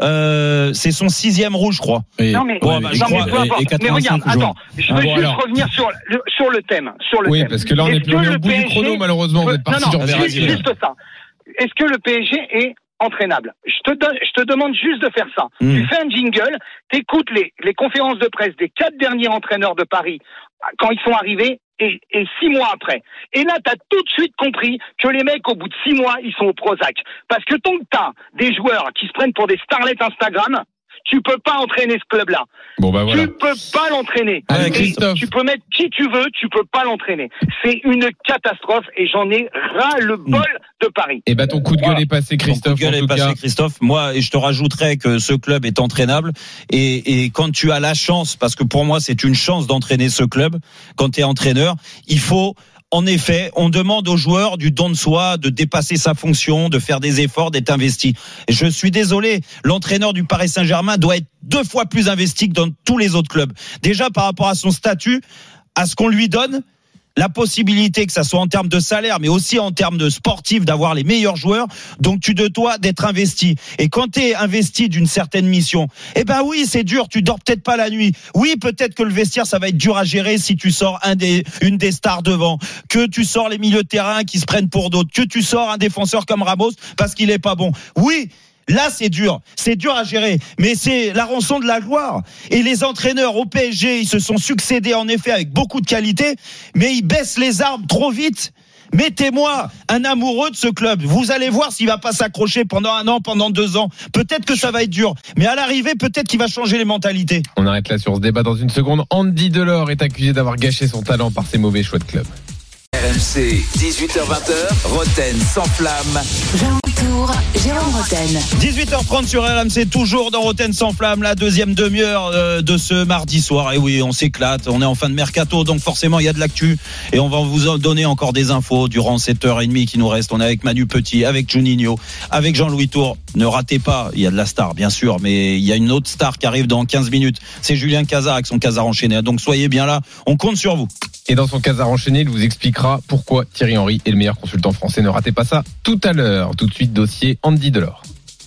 S3: Euh, c'est son sixième rouge, je crois.
S12: Et, non mais, bon, bah, non, crois, mais, et, et mais regarde, attends, je veux ah, bon, juste alors. revenir sur le, sur le thème, sur le
S4: oui,
S12: thème.
S4: parce que là on est plus au bout du chrono, malheureusement. Vous êtes parti sur
S12: Verratti. Juste, juste ça. Est-ce que le P S G est entraînable? Je te donne, je te demande juste de faire ça. Mmh. Tu fais un jingle, t'écoutes les, les conférences de presse des quatre derniers entraîneurs de Paris quand ils sont arrivés et, et six mois après. Et là, t'as tout de suite compris que les mecs, au bout de six mois, ils sont au Prozac. Parce que tant que t'as des joueurs qui se prennent pour des starlets Instagram, tu peux pas entraîner ce club-là.
S4: Bon bah voilà.
S12: Tu peux pas l'entraîner.
S4: Allez, Christophe.
S12: Tu peux mettre qui tu veux, tu peux pas l'entraîner. C'est une catastrophe et j'en ai ras le bol mmh. de Paris.
S4: Et bah ton coup de gueule voilà. est passé, Christophe.
S3: Ton coup de gueule est passé, Christophe. Moi, et je te rajouterais que ce club est entraînable. Et, et quand tu as la chance, parce que pour moi c'est une chance d'entraîner ce club, quand tu es entraîneur, il faut. En effet, on demande aux joueurs du don de soi, de dépasser sa fonction, de faire des efforts, d'être investi. Et je suis désolé, l'entraîneur du Paris Saint-Germain doit être deux fois plus investi que dans tous les autres clubs. Déjà par rapport à son statut, à ce qu'on lui donne, la possibilité que ça soit en termes de salaire, mais aussi en termes de sportif, d'avoir les meilleurs joueurs. Donc tu te dois d'être investi. Et quand tu es investi d'une certaine mission, eh ben oui, c'est dur, tu dors peut-être pas la nuit. Oui, peut-être que le vestiaire, ça va être dur à gérer si tu sors un des, une des stars devant, que tu sors les milieux de terrain qui se prennent pour d'autres, que tu sors un défenseur comme Ramos parce qu'il est pas bon. Oui. Là, c'est dur. C'est dur à gérer. Mais c'est la rançon de la gloire. Et les entraîneurs au P S G, ils se sont succédés en effet avec beaucoup de qualité, mais ils baissent les armes trop vite. Mettez-moi un amoureux de ce club. Vous allez voir s'il va pas s'accrocher pendant un an, pendant deux ans. Peut-être que ça va être dur. Mais à l'arrivée, peut-être qu'il va changer les mentalités.
S4: On arrête là sur ce débat dans une seconde. Andy Delors est accusé d'avoir gâché son talent par ses mauvais choix de club.
S2: R M C, dix-huit heures vingt, Roten sans flamme.
S1: Jean-Louis Tour, Jérôme Roten.
S3: dix-huit heures trente sur R M C, toujours dans Roten sans flamme, la deuxième demi-heure de ce mardi soir. Et oui, on s'éclate, on est en fin de mercato, donc forcément il y a de l'actu. Et on va vous donner encore des infos durant cette heure trente qui nous reste. On est avec Manu Petit, avec Juninho, avec Jean-Louis Tour. Ne ratez pas, il y a de la star bien sûr, mais il y a une autre star qui arrive dans quinze minutes. C'est Julien Cazard avec son Cazard enchaîné. Donc soyez bien là, on compte sur vous.
S4: Et dans son Cazard enchaîné, il vous expliquera pourquoi Thierry Henry est le meilleur consultant français. Ne ratez pas ça tout à l'heure. Tout de suite, dossier Andy Delors.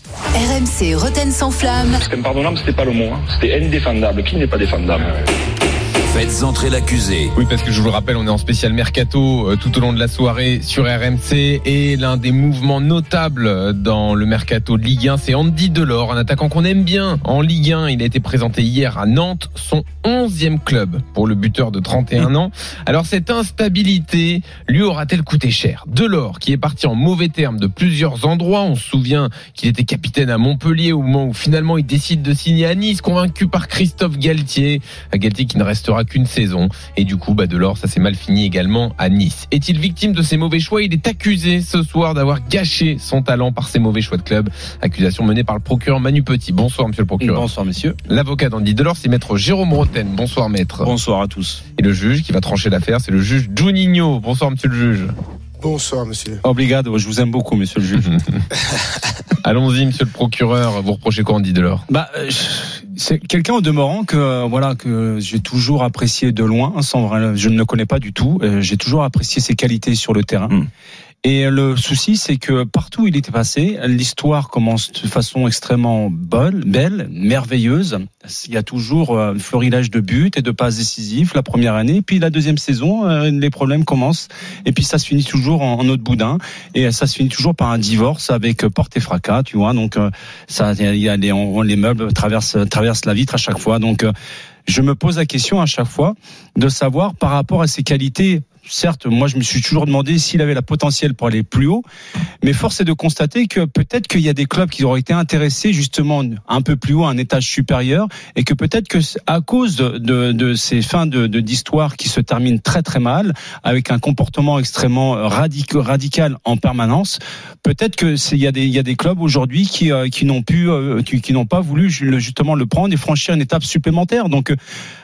S1: R M C, Roten sans flamme.
S13: C'était impardonnable, c'était pas le mot. Hein. C'était indéfendable. Qui n'est pas défendable?
S2: Faites entrer l'accusé.
S4: Oui, parce que je vous le rappelle, on est en spécial mercato euh, tout au long de la soirée sur R M C et l'un des mouvements notables dans le mercato de Ligue un, c'est Andy Delors, un attaquant qu'on aime bien en Ligue un. Il a été présenté hier à Nantes, son onzième club pour le buteur de trente et un ans. Alors cette instabilité lui aura-t-elle coûté cher? Delors, qui est parti en mauvais termes de plusieurs endroits. On se souvient qu'il était capitaine à Montpellier au moment où finalement il décide de signer à Nice, convaincu par Christophe Galtier. Galtier qui ne restera qu'une saison. Et du coup, bah, Delors, ça s'est mal fini également à Nice. Est-il victime de ses mauvais choix? Il est accusé ce soir d'avoir gâché son talent par ses mauvais choix de club. Accusation menée par le procureur Manu Petit. Bonsoir, monsieur le procureur.
S3: Bonsoir, messieurs.
S4: L'avocat d'Andy Delors, c'est maître Jérôme Roten. Bonsoir, maître.
S3: Bonsoir à tous.
S4: Et le juge qui va trancher l'affaire, c'est le juge Juninho. Bonsoir, monsieur le juge.
S6: Bonsoir, monsieur.
S11: Obrigado, je vous aime beaucoup, monsieur le juge.
S4: Allons-y, monsieur le procureur. Vous reprochez quoi, Andy Delors?
S11: Bah, c'est quelqu'un au demeurant que voilà que j'ai toujours apprécié de loin, sans je ne le connais pas du tout. J'ai toujours apprécié ses qualités sur le terrain. Mm. Et le souci, c'est que partout où il était passé, l'histoire commence de façon extrêmement bonne, belle, merveilleuse. Il y a toujours un florilège de buts et de passes décisives la première année. Puis la deuxième saison, les problèmes commencent. Et puis ça se finit toujours en, en eau de boudin. Et ça se finit toujours par un divorce avec porte et fracas, tu vois. Donc ça, il y a les, on, les meubles traversent, traversent la vitre à chaque fois. Donc je me pose la question à chaque fois de savoir par rapport à ses qualités. Certes, moi je me suis toujours demandé s'il avait la potentiel pour aller plus haut, mais force est de constater que peut-être qu'il y a des clubs qui auraient été intéressés justement un peu plus haut, à un étage supérieur, et que peut-être que à cause de, de, de ces fins de, de d'histoire qui se terminent très très mal, avec un comportement extrêmement radical, radical en permanence, peut-être que c'est, il y a des il y a des clubs aujourd'hui qui euh, qui n'ont pu euh, qui, qui n'ont pas voulu justement le prendre et franchir une étape supplémentaire. Donc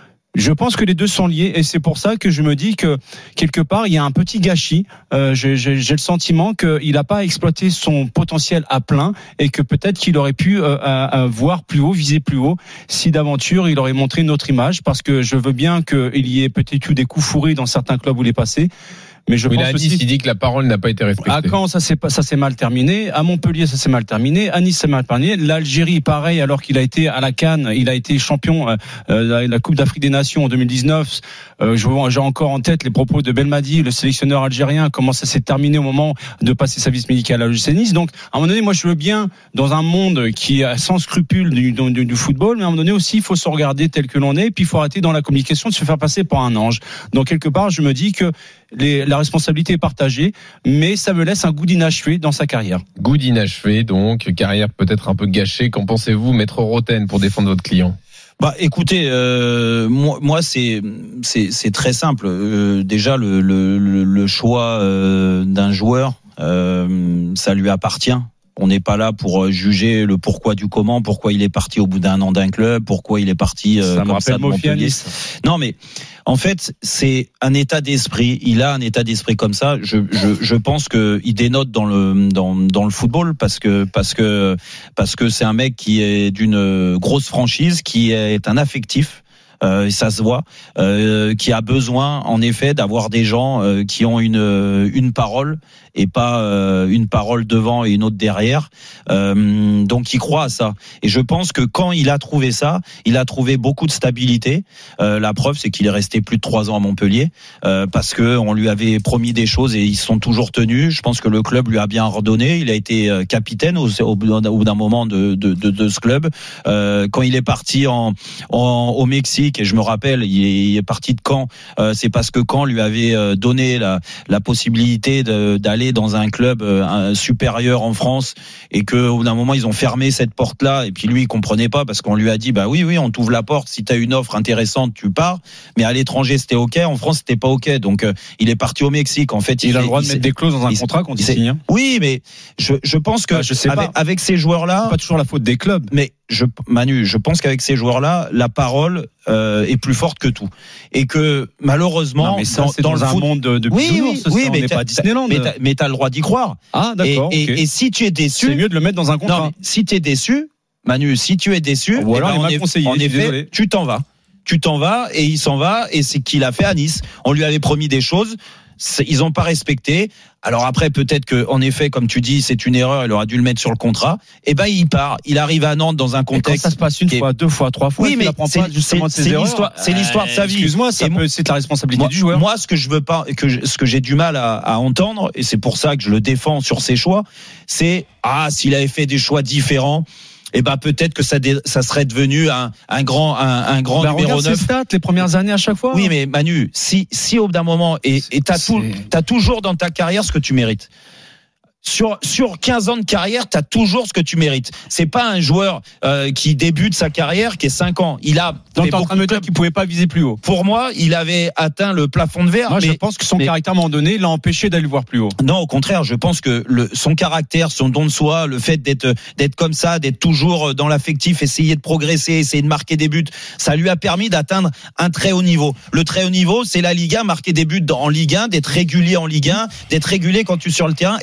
S11: je pense que les deux sont liés et c'est pour ça que je me dis que quelque part il y a un petit gâchis. Euh, j'ai, j'ai, j'ai le sentiment qu'il n'a pas exploité son potentiel à plein et que peut-être qu'il aurait pu euh, à, à voir plus haut, viser plus haut. Si d'aventure il aurait montré une autre image, parce que je veux bien qu'il y ait peut-être eu des coups fourris dans certains clubs où il est passé. Mais je
S4: oui,
S11: pense
S4: à Nice,
S11: aussi,
S4: il dit que la parole n'a pas été respectée.
S11: À Caen, ça s'est pas, ça s'est mal terminé. À Montpellier, ça s'est mal terminé. À Nice, ça s'est mal terminé. L'Algérie, pareil, alors qu'il a été à la CAN, il a été champion euh, la Coupe d'Afrique des Nations en deux mille dix-neuf. Euh, j'ai encore en tête les propos de Belmadi, le sélectionneur algérien, comment ça s'est terminé au moment de passer sa visite médicale à l'O G C Nice. Donc, à un moment donné, moi, je veux bien dans un monde qui est sans scrupule du, du, du football, mais à un moment donné aussi, il faut se regarder tel que l'on est, et puis il faut arrêter dans la communication de se faire passer pour un ange. Donc, quelque part, je me dis que les, la responsabilité est partagée, mais ça me laisse un goût d'inachevé dans sa carrière.
S4: Goût d'inachevé, donc, carrière peut-être un peu gâchée. Qu'en pensez-vous, Maître Roten, pour défendre votre client?
S3: Bah, écoutez, euh, moi, moi, c'est c'est c'est très simple. Euh, déjà, le le le choix euh, d'un joueur, euh, ça lui appartient. On n'est pas là pour juger le pourquoi du comment, pourquoi il est parti au bout d'un an d'un club, pourquoi il est parti euh,
S11: ça
S3: comme ça de Montpellier. Non, mais en fait, c'est un état d'esprit. Il a un état d'esprit comme ça. Je, je, je pense que il dénote dans le dans dans le football parce que parce que parce que c'est un mec qui est d'une grosse franchise, qui est un affectif. Euh, et ça se voit, euh, qui a besoin en effet d'avoir des gens euh, qui ont une une parole et pas euh, une parole devant et une autre derrière. Euh, donc il croit à ça. Et je pense que quand il a trouvé ça, il a trouvé beaucoup de stabilité. Euh, la preuve, c'est qu'il est resté plus de trois ans à Montpellier euh, parce que on lui avait promis des choses et ils se sont toujours tenus. Je pense que le club lui a bien redonné. Il a été capitaine au, au, au bout d'un moment de, de, de, de ce club. Euh, quand il est parti en, en au Mexique, et je me rappelle, il est, il est parti de Caen. Euh, c'est parce que Caen lui avait donné la, la possibilité de, d'aller dans un club euh, supérieur en France et que au bout d'un moment ils ont fermé cette porte là et puis lui il comprenait pas parce qu'on lui a dit bah oui oui on t'ouvre la porte, si tu as une offre intéressante tu pars, mais à l'étranger c'était ok, en France c'était pas ok, donc euh, il est parti au Mexique. En fait il,
S11: il a le droit
S3: il,
S11: de mettre des clauses dans un contrat quand il signe.
S3: Oui, mais je je pense que
S11: bah, je sais
S3: avec,
S11: pas.
S3: avec ces joueurs là,
S11: c'est pas toujours la faute des clubs,
S3: mais je Manu, je pense qu'avec ces joueurs-là, la parole euh, est plus forte que tout, et que malheureusement,
S11: non, mais ça,
S3: dans,
S11: c'est
S3: dans,
S11: dans
S3: le
S11: un
S3: foot,
S11: monde de, de
S3: oui,
S11: bisounours,
S3: oui, oui,
S11: on
S3: mais
S11: n'est pas à Disneyland.
S3: Mais t'as, mais t'as le droit d'y croire.
S11: Ah, d'accord.
S3: Et,
S11: okay.
S3: et, et si tu es déçu,
S11: c'est mieux de le mettre dans un contrat.
S3: Non, si tu es déçu, Manu, si tu es déçu,
S11: ou alors
S3: eh ben,
S11: il m'a
S3: en
S11: conseillé.
S3: En effet, tu t'en vas. Tu t'en vas et il s'en va, et c'est qu'il a fait à Nice. On lui avait promis des choses. Ils n'ont pas respecté. Alors après, peut-être que, en effet, comme tu dis, c'est une erreur. Il aurait dû le mettre sur le contrat. Et ben, il part. Il arrive à Nantes dans un contexte.
S11: Et quand ça se passe une fois, deux fois, trois fois,
S3: oui, mais
S11: apprend
S3: c'est,
S11: pas justement
S3: c'est,
S11: de ses
S3: c'est
S11: erreurs.
S3: l'histoire, c'est l'histoire de sa vie.
S11: Excuse-moi, ça peut, c'est la responsabilité
S3: moi,
S11: du joueur.
S3: Moi, ce que je veux pas, que je, ce que j'ai du mal à, à entendre, et c'est pour ça que je le défends sur ses choix, c'est ah, s'il avait fait des choix différents. Eh ben peut-être que ça, dé, ça serait devenu un, un grand un, un grand
S11: bah,
S3: numéro
S11: neuf.
S3: neuf.
S11: Ses stats les premières années à chaque fois.
S3: Oui, mais Manu, si si au bout d'un moment et et t'as tout, t'as toujours dans ta carrière ce que tu mérites. Sur sur quinze ans de carrière, t'as toujours ce que tu mérites. C'est pas un joueur euh, qui débute sa carrière qui est cinq ans. Il a
S11: donc t'es en train de me dire qu'il pouvait pas viser plus haut.
S3: Pour moi, il avait atteint le plafond de verre.
S11: Moi,
S3: mais,
S11: je pense que son
S3: mais,
S11: caractère à un moment donné l'a empêché d'aller voir plus haut.
S3: Non, au contraire, je pense que le son caractère, son don de soi, le fait d'être d'être comme ça, d'être toujours dans l'affectif, essayer de progresser, essayer de marquer des buts, ça lui a permis d'atteindre un très haut niveau. Le très haut niveau, c'est la Ligue un, marquer des buts en Ligue un, d'être régulier en Ligue un, d'être régulier quand tu es sur le terrain, et ça ça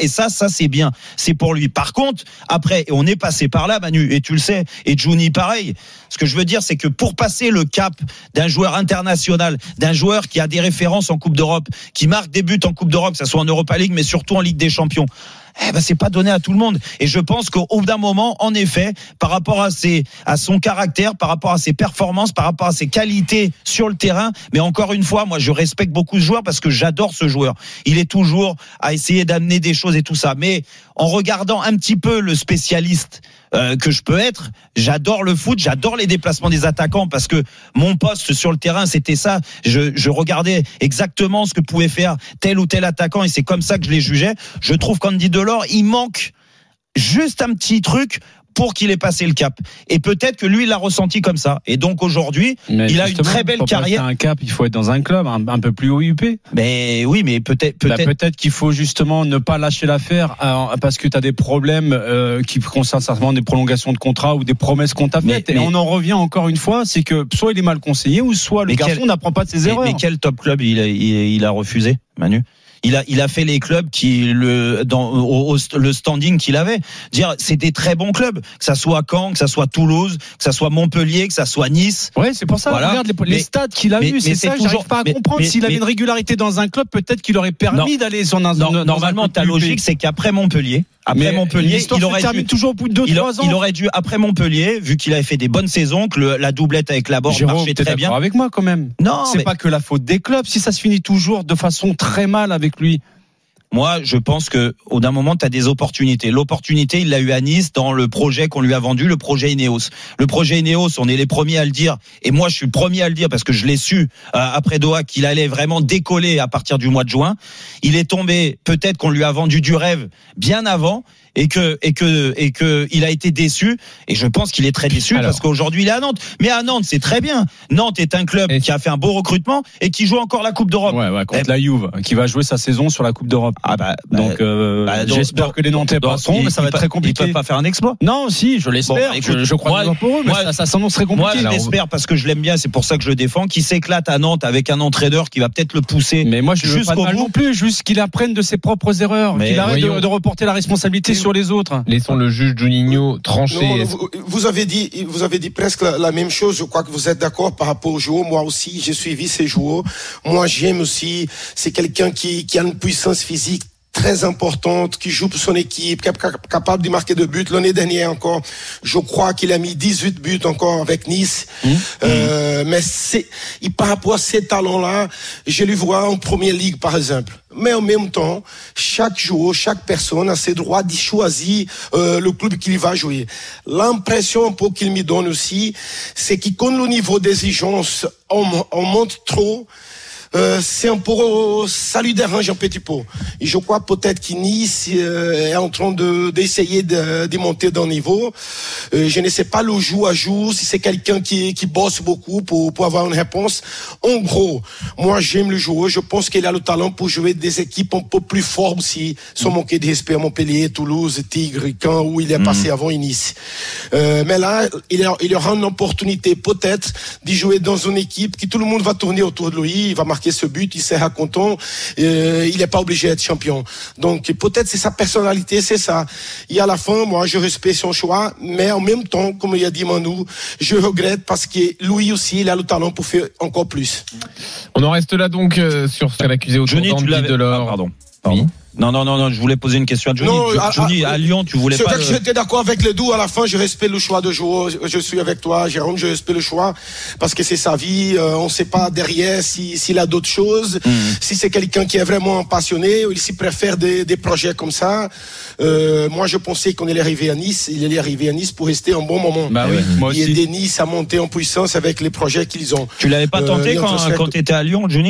S3: ça c'est bien, c'est pour lui. Par contre, après, on est passé par là, Manu, et tu le sais, et Juni pareil. Ce que je veux dire, c'est que pour passer le cap d'un joueur international, d'un joueur qui a des références en Coupe d'Europe, qui marque des buts en Coupe d'Europe, que ça soit en Europa League, mais surtout en Ligue des Champions, eh ben c'est pas donné à tout le monde. Et je pense qu'au bout d'un moment, en effet, par rapport à ses, à son caractère, par rapport à ses performances, par rapport à ses qualités sur le terrain, mais encore une fois, moi je respecte beaucoup ce joueur parce que j'adore ce joueur. Il est toujours à essayer d'amener des choses et tout ça. Mais en regardant un petit peu le spécialiste euh, que je peux être, j'adore le foot, j'adore les déplacements des attaquants parce que mon poste sur le terrain, c'était ça. Je, je regardais exactement ce que pouvait faire tel ou tel attaquant et c'est comme ça que je les jugeais. Je trouve qu'Andy Delors, il manque juste un petit truc pour qu'il ait passé le cap. Et peut-être que lui, il l'a ressenti comme ça. Et donc aujourd'hui, mais il a une très belle
S11: pour
S3: carrière.
S11: Passer un cap, il faut être dans un club un, un peu plus haut U P.
S3: Mais oui, mais peut-être, peut-être.
S11: Bah, peut-être qu'il faut justement ne pas lâcher l'affaire euh, parce que tu as des problèmes euh, qui concernent certainement des prolongations de contrat ou des promesses qu'on t'a faites. Et mais, on en revient encore une fois, c'est que soit il est mal conseillé ou soit le garçon quel, n'apprend pas de ses
S3: mais,
S11: erreurs.
S3: Mais quel top club il a, il, il a refusé, Manu? Il a, il a fait les clubs qui le, dans au, au, le standing qu'il avait. Dire, c'est des très bons clubs, que ça soit Caen, que ça soit Toulouse, que ça soit Montpellier, que ça soit Nice.
S11: Ouais, c'est pour ça.
S3: Voilà.
S11: Regarde les,
S3: mais,
S11: les stats qu'il a eu, c'est ça. Toujours, j'arrive pas à mais, comprendre. Mais, S'il mais, avait une régularité dans un club, peut-être qu'il aurait permis non, d'aller sur un.
S3: Non,
S11: dans
S3: normalement,
S11: un
S3: ta logique, c'est qu'après Montpellier. Après mais Montpellier, il aurait dû
S11: toujours au bout de deux,
S3: il,
S11: trois ans.
S3: Il aurait dû après Montpellier, vu qu'il avait fait des bonnes saisons, que le, la doublette avec la Laborde marchait très bien.
S11: Avec moi quand même.
S3: Non,
S11: c'est mais... pas que la faute des clubs. Si ça se finit toujours de façon très mal avec lui.
S3: Moi, je pense que au d'un moment, tu as des opportunités. L'opportunité, il l'a eu à Nice dans le projet qu'on lui a vendu, le projet Ineos. Le projet Ineos, on est les premiers à le dire, et moi, je suis le premier à le dire parce que je l'ai su euh, après Doha qu'il allait vraiment décoller à partir du mois de juin. Il est tombé, peut-être qu'on lui a vendu du rêve bien avant. Et que et que et que il a été déçu et je pense qu'il est très déçu. Alors, parce qu'aujourd'hui il est à Nantes. Mais à Nantes c'est très bien. Nantes est un club qui a fait un beau recrutement et qui joue encore la Coupe d'Europe.
S11: Ouais, ouais contre et la Juve qui va jouer sa saison sur la Coupe d'Europe.
S3: Ah bah, bah
S11: donc, euh, bah, donc j'espère donc, que les Nantais passeront, mais ça va être très compliqué.
S3: Ils peuvent pas faire un exploit.
S11: Non, si je l'espère. Bon, écoute, je, je crois moi, pour eux, mais moi, ça, ça s'annonce très compliqué.
S3: Moi je l'espère parce que je l'aime bien. C'est pour ça que je le défends. Qui s'éclate à Nantes avec un entraîneur qui va peut-être le pousser.
S11: Mais moi je veux pas de mal non plus, juste qu'il apprenne de ses propres erreurs, qu'il arrête de reporter la responsabilité sur les autres.
S4: Le juge Juninho tranché.
S6: Non, vous, vous avez dit, vous avez dit presque la, la même chose. Je crois que vous êtes d'accord par rapport aux joueurs. Moi aussi, j'ai suivi ces joueurs. Moi, j'aime aussi. C'est quelqu'un qui, qui a une puissance physique très importante, qui joue pour son équipe, capable de marquer de buts. L'année dernière encore, je crois qu'il a mis dix-huit buts encore avec Nice. Mmh. Euh, mmh. Mais c'est, par rapport à ces talents-là, je les vois en Première Ligue, par exemple. Mais en même temps, chaque joueur, chaque personne a ses droits d'y choisir euh, le club qu'il va jouer. L'impression un peu qu'il me donne aussi, c'est que quand le niveau d'exigence on, on monte trop, Euh, c'est un peu, ça lui dérange un petit peu. Et je crois peut-être que Nice euh, est en train de d'essayer de, de monter d'un niveau. Euh, je ne sais pas le jour à jour si c'est quelqu'un qui qui bosse beaucoup pour pour avoir une réponse. En gros, moi j'aime le joueur. Je pense qu'il a le talent pour jouer des équipes un peu plus fortes aussi, sans manquer de respect à Montpellier, Toulouse, Tigre, Caen où il est passé mmh. avant Nice. Euh, mais là, il a, il aura une opportunité peut-être de jouer dans une équipe qui tout le monde va tourner autour de lui. Il va marquer ce but, il sera content, euh, il n'est pas obligé d'être champion. Donc peut-être c'est sa personnalité, c'est ça. Et à la fin, moi je respecte son choix, mais en même temps, comme il a dit Manu, je regrette parce que lui aussi, il a le talent pour faire encore plus.
S4: On en reste là donc euh, sur ce qu'elle accusé autour d'Andy Delors.
S3: Ah, pardon. pardon. Oui. Non, non, non, non, je voulais poser une question à Johnny. Non, à, Johnny, à, à Lyon, tu voulais
S6: c'est
S3: pas.
S6: C'est vrai le... que j'étais d'accord avec les deux. À la fin, je respecte le choix de joueur. Je suis avec toi, Jérôme, je respecte le choix. Parce que c'est sa vie. Euh, on sait pas derrière si, s'il a d'autres choses. Mmh. Si c'est quelqu'un qui est vraiment passionné, ou il s'y préfère des, des projets comme ça. Euh, moi, je pensais qu'on allait arriver à Nice. Il allait arriver à Nice pour rester un bon moment.
S11: Bah oui, moi aussi.
S6: Et aider Nice à monter en puissance avec les projets qu'ils ont.
S3: Tu l'avais pas tenté euh, quand, quand tu étais à Lyon, Johnny?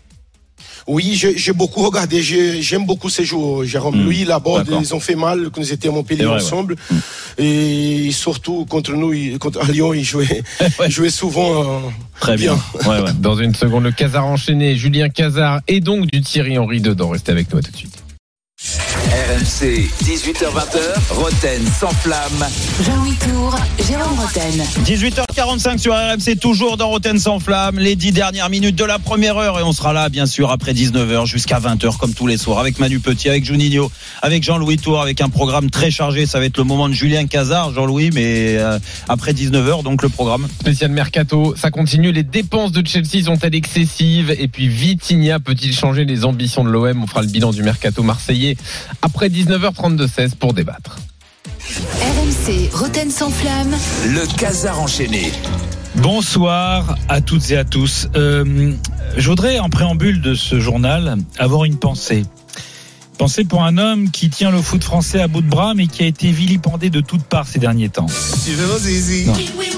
S6: Oui, j'ai, j'ai beaucoup regardé. J'ai, j'aime beaucoup ces joueurs. Jérôme, mmh. lui, là-bas, ils ont fait mal quand ils étaient à Montpellier vrai, ensemble. Ouais. Mmh. Et surtout contre nous, contre à Lyon, ils jouaient, ouais. ils jouaient souvent euh,
S3: très bien. bien. Ouais, ouais.
S4: Dans une seconde, le Casar enchaîné, Julien Casar et donc du Thierry Henry dedans. Restez avec nous à tout de suite.
S2: R M C, dix-huit heures vingt, Roten sans flamme.
S1: Jean-Louis Tour, Jérôme Roten.
S3: dix-huit heures quarante-cinq sur R M C, toujours dans Roten sans flamme. Les dix dernières minutes de la première heure. Et on sera là, bien sûr, après dix-neuf heures jusqu'à vingt heures, comme tous les soirs, avec Manu Petit, avec Juninho, avec Jean-Louis Tour, avec un programme très chargé. Ça va être le moment de Julien Cazard, Jean-Louis, mais euh, après dix-neuf heures, donc le programme.
S4: Spécial Mercato, ça continue. Les dépenses de Chelsea sont-elles excessives? Et puis Vitinha peut-il changer les ambitions de l'O M? On fera le bilan du Mercato marseillais après dix-neuf heures trente-deux seize pour débattre.
S1: R M C, Roten sans flamme.
S2: Le Cazard enchaîné.
S14: Bonsoir à toutes et à tous. Euh, je voudrais, en préambule de ce journal, avoir une pensée. Pensée pour un homme qui tient le foot français à bout de bras, mais qui a été vilipendé de toutes parts ces derniers temps. Non.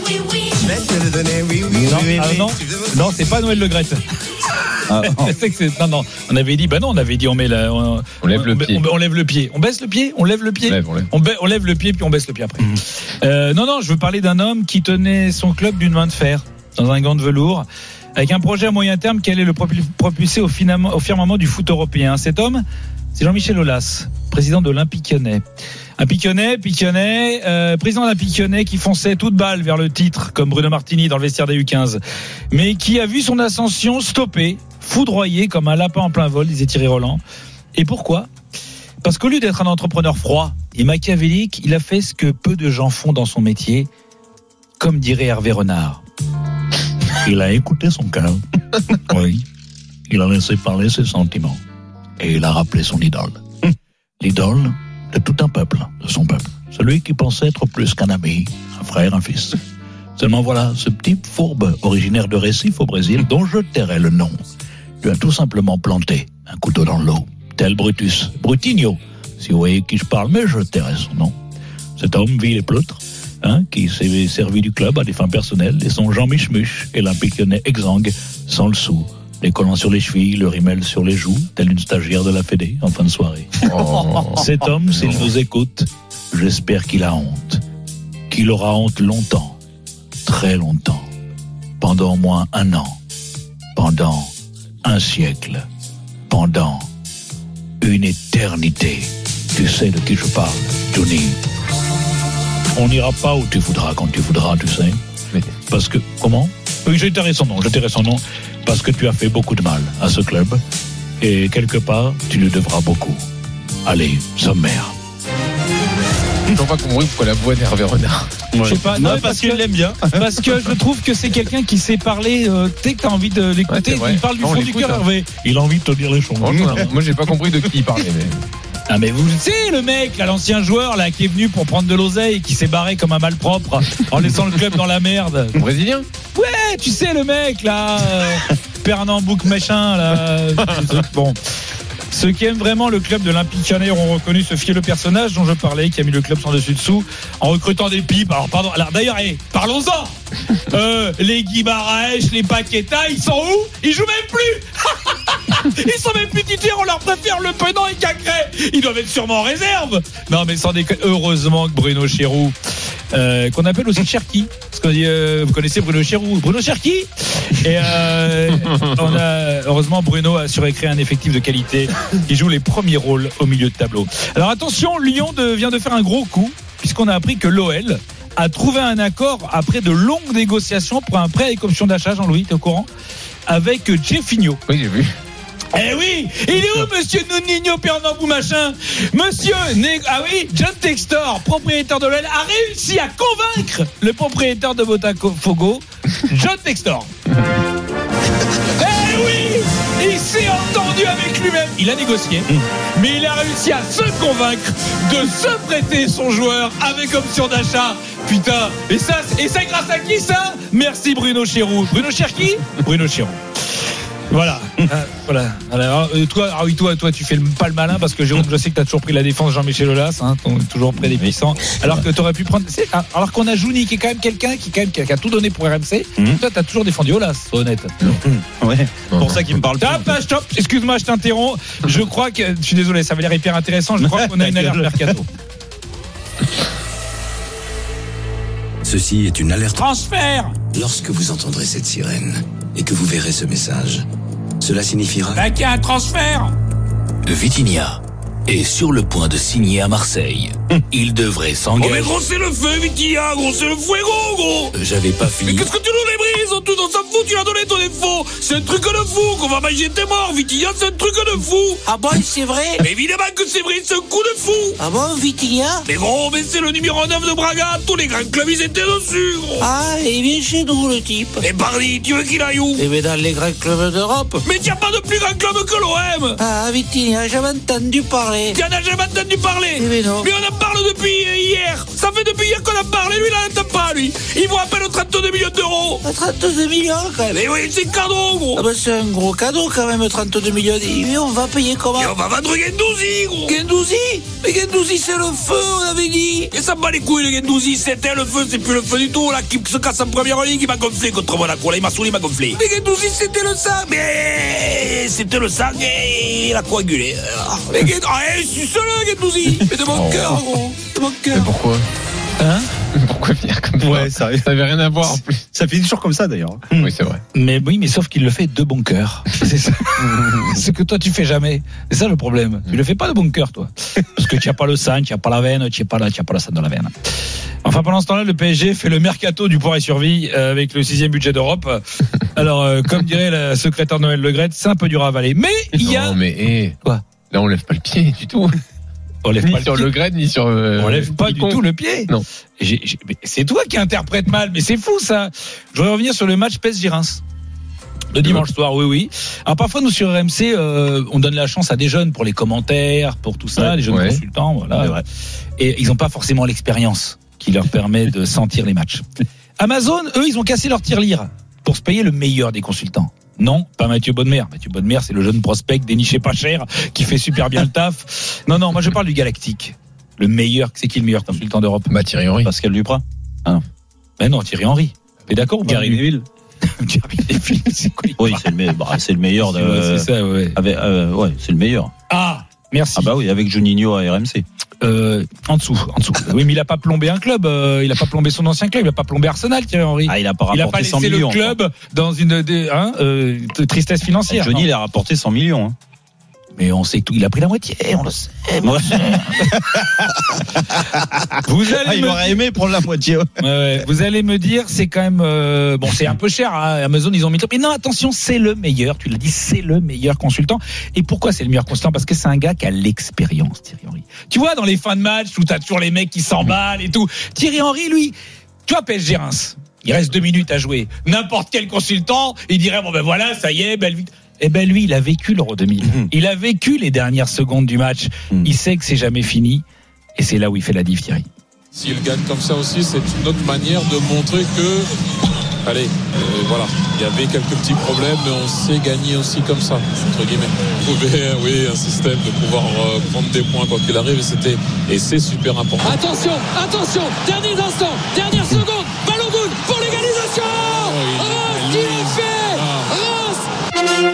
S14: Non, ah non, non, c'est pas Noël Le Graët. Ah, c'est que c'est, non, non, on avait dit, bah non, on avait dit, on met la, on,
S4: on lève le
S14: on,
S4: pied.
S14: On, on lève le pied. On baisse le pied, on lève le pied.
S4: On lève, on lève.
S14: On, ba- on lève le pied, puis on baisse le pied après. Mmh. Euh, non, non, je veux parler d'un homme qui tenait son club d'une main de fer, dans un gant de velours, avec un projet à moyen terme qui allait le propulser au, finament, au firmament du foot européen. Cet homme, c'est Jean-Michel Aulas, président de l'Olympique Lyonnais. Un Piquionnet, Piquionnet, euh, président d'un Piquionnet qui fonçait toute balle vers le titre, comme Bruno Martini dans le vestiaire des U quinze, mais qui a vu son ascension stoppée, foudroyé comme un lapin en plein vol, disait Thierry Roland. Et pourquoi ? Parce qu'au lieu d'être un entrepreneur froid et machiavélique, il a fait ce que peu de gens font dans son métier, comme dirait Hervé Renard. Il a écouté son cœur. Oui. Il a laissé parler ses sentiments. Et il a rappelé son idole. L'idole de tout un peuple, de son peuple. Celui qui pensait être plus qu'un ami, un frère, un fils. Seulement voilà, ce petit fourbe originaire de Recife au Brésil, dont je tairai le nom, lui a tout simplement planté un couteau dans l'eau, tel Brutus, Brutinho, si vous voyez qui je parle, mais je tairai son nom. Cet homme vil et pleutre, hein, qui s'est servi du club à des fins personnelles, et son Jean Michmuche et l'Olympique Lyonnais exsangue, sans le sou, les collants sur les chevilles, le rimel sur les joues, tel une stagiaire de la Fédé en fin de soirée. Oh, cet homme, s'il non. nous écoute, j'espère qu'il a honte, qu'il aura honte longtemps, très longtemps, pendant au moins un an, pendant un siècle, pendant une éternité. Tu sais de qui je parle, Johnny. On n'ira pas où tu voudras quand tu voudras, tu sais. Parce que, comment ? Oui, je tairai son nom, je tairai son nom, parce que tu as fait beaucoup de mal à ce club, et quelque part, tu lui devras beaucoup. Allez, sommaire.
S4: Je n'ai pas compris pourquoi la voix d'Hervé Renard.
S14: Ouais. Je sais pas, non,
S3: non parce qu'il l'aime bien.
S14: Parce que je trouve que c'est quelqu'un qui sait parler, euh, dès que tu as envie de l'écouter, ouais, il parle du non, fond du cœur, hein. Hervé. Il a envie de te dire les choses.
S4: Moi, moi, j'ai pas compris de qui il parlait, mais...
S14: Ah mais vous le savez, le mec, là, l'ancien joueur là qui est venu pour prendre de l'oseille, qui s'est barré comme un malpropre en laissant le club dans la merde.
S4: Brésilien ?
S14: Ouais, tu sais le mec là, euh, Pernambouc machin là. Bon. Ceux qui aiment vraiment le club de l'Olympique Lyonnais auront reconnu ce fielleux personnage dont je parlais, qui a mis le club sans dessus dessous en recrutant des pipes. Alors pardon, alors d'ailleurs, hey, parlons-en. Euh, les Guimaraes, les Paqueta, ils sont où ? Ils jouent même plus. Ils sont même plus titulaires, on leur préfère Le Penant et Cacré. Ils doivent être sûrement en réserve. Non mais sans déconner, heureusement que Bruno Chéroux, euh, qu'on appelle aussi Cherki, parce que euh, vous connaissez Bruno Chéroux, Bruno Cherki. Et euh, on a, heureusement Bruno a surécrit un effectif de qualité qui joue les premiers rôles au milieu de tableau. Alors attention, Lyon de, vient de faire un gros coup, puisqu'on a appris que l'O L a trouvé un accord après de longues négociations pour un prêt avec option d'achat. Jean-Louis, t'es au courant ? Avec Jefinho.
S4: Oui, j'ai vu.
S14: Eh oui, il est où monsieur Nuninho Pernambou machin ? Monsieur, né... ah oui, John Textor, propriétaire de l'O L, a réussi à convaincre le propriétaire de Botafogo, John Textor. Eh oui, il s'est entendu avec lui-même. Il a négocié, mais il a réussi à se convaincre de se prêter son joueur avec option d'achat. Putain, et ça, et ça grâce à qui ça ? Merci Bruno Chéroux. Bruno Cherki ? Bruno Chéroux. Voilà, ah, voilà. Alors, euh, toi, ah oui, toi, toi, tu fais le, pas le malin parce que Jérôme, je sais que t'as toujours pris la défense Jean-Michel Aulas, hein, toujours près des puissants. Alors que t'aurais pu prendre, c'est, alors qu'on a Jouni qui est quand même quelqu'un qui, quand même, qui a, qui a tout donné pour R M C. Mmh. Toi, t'as toujours défendu Aulas, sois honnête.
S3: Mmh. Ouais. C'est pour ça qu'il me parle.
S14: Stop, stop, stop. Excuse-moi, je t'interromps. Je crois que, je suis désolé, ça va l'air hyper intéressant. Je crois qu'on a une alerte mercato.
S15: Ceci est une alerte
S14: transfert.
S15: Lorsque vous entendrez cette sirène et que vous verrez ce message, cela signifiera
S14: bah, qu'il y a un transfert
S15: de Vitinha est sur le point de signer à Marseille. Il devrait s'engager.
S16: Oh mais gros c'est le feu Vitinha, gros c'est le fuego gros.
S15: J'avais pas fini.
S16: Mais qu'est-ce que tu nous débrises? Tout on s'en fout, tu l'as donné ton info. C'est un truc de fou, qu'on va manger tes morts Vitinha, c'est un truc de fou.
S17: Ah bon c'est vrai?
S16: Mais évidemment que c'est vrai, c'est un coup de fou.
S17: Ah bon Vitinha?
S16: Mais gros, mais c'est le numéro neuf de Braga, tous les grands clubs ils étaient dessus gros.
S17: Ah, il vient chez nous le type.
S16: Et pardi, tu veux qu'il aille où?
S17: Eh bien dans les grands clubs d'Europe.
S16: Mais t'y a pas de plus grand club que l'O M.
S17: Ah Vitinha, j'avais entendu parler.
S16: T'en as jamais entendu parler?
S17: Eh mais non.
S16: Mais on en parle depuis hier. Ça fait depuis hier qu'on en parle et lui il n'en entend pas lui. Il vaut à peine trente-deux millions d'euros.
S17: trente-deux millions quand même.
S16: Mais oui, c'est cadeau gros.
S17: Ah ben c'est un gros cadeau quand même, trente-deux millions. Et on va payer comment?
S16: Et on va vendre Guendouzi gros.
S17: Guendouzi? Mais Guendouzi c'est le feu on avait dit.
S16: Et ça me bat les couilles le Guendouzi, c'était le feu, c'est plus le feu du tout. Là qui se casse en première ligue, il m'a gonflé contre Monaco. Là il m'a saoulé, il m'a gonflé.
S17: Mais Guendouzi c'était le sang.
S16: Mais c'était le sang et il a coagulé. Mais Guendouzi, ah, suce-le Guendouzi. Mais de mon cœur gros. De mon cœur.
S4: Mais pourquoi?
S14: Hein?
S4: Pourquoi finir comme ça?
S11: Ouais, ça
S4: n'avait rien à voir en plus.
S11: Ça finit toujours comme ça d'ailleurs.
S4: Oui, c'est vrai.
S14: Mais oui, mais sauf qu'il le fait de bon cœur. C'est ça. Ce que toi tu fais jamais. C'est ça le problème. Tu le fais pas de bon cœur, toi. Parce que tu n'as pas le sang, tu n'as pas la veine, tu n'as pas, la, tu n'as pas le sang dans la veine. Enfin, pendant ce temps-là, le P S G fait le mercato du poids et survie euh, avec le sixième budget d'Europe. Alors, euh, comme dirait la secrétaire Noël Le Graët, c'est un peu dur à avaler. Mais il y a.
S4: Non, mais eh,
S14: quoi?
S4: Là, on lève pas le pied du tout.
S14: On lève
S4: ni
S14: pas
S4: sur
S14: le,
S4: le Graët, ni sur. Euh,
S14: on lève pas du tout le pied.
S4: Non.
S14: J'ai, j'ai, c'est toi qui interprètes mal, mais c'est fou ça. Je voudrais revenir sur le match P S G Reims. Le dimanche soir, oui, oui. Alors parfois, nous sur R M C, euh, on donne la chance à des jeunes pour les commentaires, pour tout ça,
S4: ouais,
S14: les jeunes
S4: ouais.
S14: consultants, voilà. Et ils n'ont pas forcément l'expérience qui leur permet de sentir les matchs. Amazon, eux, ils ont cassé leur tirelire pour se payer le meilleur des consultants. Non, pas Mathieu Bonnemer. Mathieu Bonnemer, c'est le jeune prospect déniché pas cher qui fait super bien le taf. Non, non, moi je parle du Galactique. Le meilleur, c'est qui le meilleur consultant d'Europe?
S4: Bah Thierry Henry.
S3: Pascal Duprat.
S14: Ah non. Mais non, Thierry Henry. T'es d'accord ou pas?
S3: Gary Neville.
S14: Gary Neville, c'est quoi?
S3: Oui, c'est le meilleur. Bah, c'est le meilleur. De,
S14: ouais, c'est ça, ouais.
S3: Avec, euh, ouais, c'est le meilleur.
S14: Ah, merci.
S3: Ah bah oui, avec Juninho à R M C.
S14: Euh, en dessous, en dessous. Oui, mais il a pas plombé un club. Euh, il a pas plombé son ancien club. Il a pas plombé Arsenal, Thierry Henry.
S3: Ah, il a pas rapporté
S14: il a pas laissé
S3: cent millions,
S14: le club quoi. Dans une des, hein, euh, de tristesse financière.
S3: Johnny, il a rapporté cent millions. Hein.
S14: Mais on sait tout. Il a pris la moitié, on le sait. Ouais. Vous allez
S3: ah, il
S14: me...
S3: aurait aimé prendre la moitié.
S14: Ouais, ouais. Vous allez me dire, c'est quand même euh, bon, c'est un peu cher. Hein. Amazon, ils ont mis. Mais non, attention, c'est le meilleur. Tu l'as dit, c'est le meilleur consultant. Et pourquoi c'est le meilleur consultant? Parce que c'est un gars qui a l'expérience, Thierry Henry. Tu vois, dans les fins de match où t'as toujours les mecs qui s'emballent et tout. Thierry Henry, lui, tu vois, P S G Reims. Il reste deux minutes à jouer. N'importe quel consultant, il dirait bon ben voilà, ça y est, belle victoire. Eh ben lui, il a vécu l'Euro deux mille. Mmh. Il a vécu les dernières secondes du match. Mmh. Il sait que c'est jamais fini. Et c'est là où il fait la diff, Thierry.
S18: S'il gagne comme ça aussi, c'est une autre manière de montrer que, allez, euh, voilà, il y avait quelques petits problèmes, mais on sait gagner aussi comme ça, entre guillemets. Trouver, oui, un système de pouvoir euh, prendre des points quoi qu'il arrive, et c'était, et c'est super important.
S19: Attention, attention, dernier instant, dernière seconde, ballon goal pour l'égalisation. Oh, Reims qui l'a fait. Reims.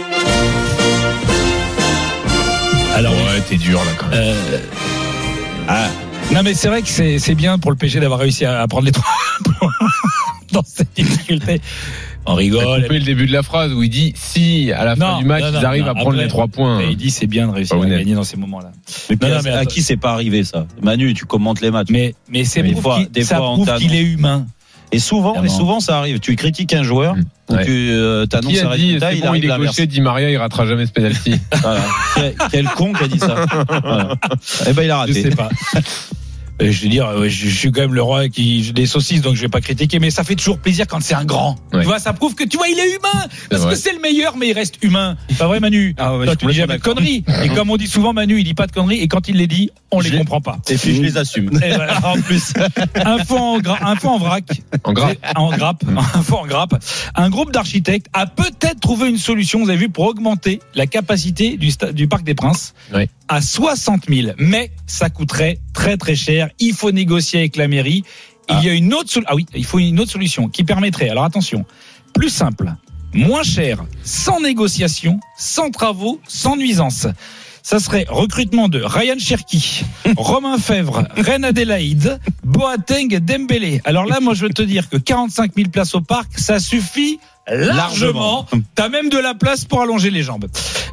S14: Alors
S4: ouais, t'es dur là quand même.
S14: Euh... Ah. Non mais c'est vrai que c'est, c'est bien pour le P S G d'avoir réussi à, à prendre les trois points dans cette difficulté. On rigole.
S4: T'as coupé le début de la phrase où il dit si à la fin
S14: non,
S4: du match
S14: non, non,
S4: ils arrivent
S14: non,
S4: à prendre
S14: après,
S4: les trois points.
S14: Il dit c'est bien de réussir à gagner dans ces moments-là.
S3: Mais,
S14: non,
S3: non,
S14: non, mais
S3: à, à qui c'est pas arrivé ça? Manu, tu commentes les matchs.
S14: Mais mais c'est
S3: mais
S14: des fois,
S3: des
S14: ça
S3: fois
S14: prouve qu'il est humain.
S3: Et souvent, et souvent ça arrive. Tu critiques un joueur, mmh. ouais. tu euh, t'annonces un résultat,
S4: c'est
S3: il,
S4: bon, il est
S3: gaucher,
S4: Di Maria, il ratera jamais ce penalty.
S3: Voilà. quel, quel con qui a dit ça. Voilà. Eh ben il a raté.
S14: Je sais pas. Je veux dire, je suis quand même le roi qui des saucisses, donc je vais pas critiquer, mais ça fait toujours plaisir quand c'est un grand. Ouais. Tu vois, ça prouve que tu vois, il est humain, parce c'est que c'est le meilleur, mais il reste humain. C'est pas vrai, Manu? Ah ouais, toi, tu dis jamais de conneries. Et comme on dit souvent, Manu, il dit pas de conneries, et quand il les dit, on je les comprend pas.
S3: Et puis je les assume.
S14: Et voilà, en plus, info en, gra- info en vrac,
S4: en grappe,
S14: en grappe, info en grappe. Un groupe d'architectes a peut-être trouvé une solution, vous avez vu, pour augmenter la capacité du, sta- du Parc des Princes ouais. à soixante mille, mais ça coûterait très très cher. Il faut négocier avec la mairie. Il ah. y a une autre sol- ah oui, il faut une autre solution qui permettrait, alors attention, plus simple, moins cher, sans négociation, sans travaux, sans nuisance. Ça serait recrutement de Ryan Cherki, Romain Fèvre, Reine Adélaïde, Boateng et Dembélé. Alors là, moi, je veux te dire que quarante-cinq mille places au parc, ça suffit largement. largement. T'as même de la place pour allonger les jambes.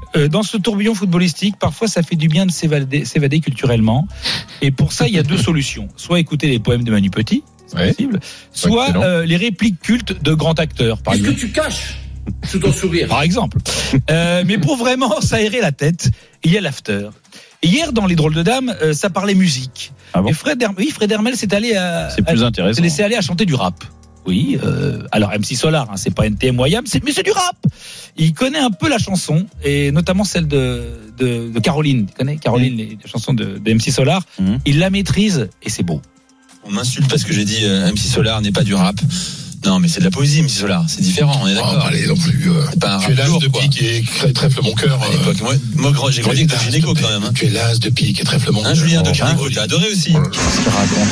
S14: euh, dans ce tourbillon footballistique, parfois ça fait du bien de s'évader, s'évader culturellement. Et pour ça, il y a deux solutions. Soit écouter les poèmes de Manu Petit, c'est ouais. possible. Soit euh, les répliques cultes de grands acteurs. Par
S17: Qu'est-ce
S14: exemple.
S17: que tu caches sous ton sourire?
S14: Par exemple. Euh, mais pour vraiment s'aérer la tête, il y a l'after. Et hier, dans Les Drôles de Dames, euh, ça parlait musique.
S3: Ah bon
S14: Et Fred, Her- oui, Fred Hermel s'est allé à,
S3: c'est plus
S14: à,
S3: intéressant.
S14: s'est laissé aller à chanter du rap. Oui, euh, alors M C Solar, hein, c'est pas N T M Wayam, c'est, mais c'est du rap. Il connaît un peu la chanson, et notamment celle de, de, de Caroline. Tu connais Caroline, mmh. les, les chansons de, de M C Solar. Mmh. Il la maîtrise, et c'est beau.
S20: On m'insulte parce que j'ai dit euh, M C Solar n'est pas du rap. Non, mais c'est de la poésie, M C Solar. C'est différent, on est d'accord.
S21: Oh, allez, non plus. Euh,
S20: c'est pas un
S21: tu es l'as de
S20: quoi.
S21: pique et trèfle mon cœur.
S20: Euh, moi, moi, j'ai grandi avec le gynéco quand même. Hein.
S21: Tu es l'as de pique et trèfle mon cœur.
S20: Hein, Julien de gynéco, t'as adoré aussi.
S3: Oh, qu'est-ce qu'il raconte?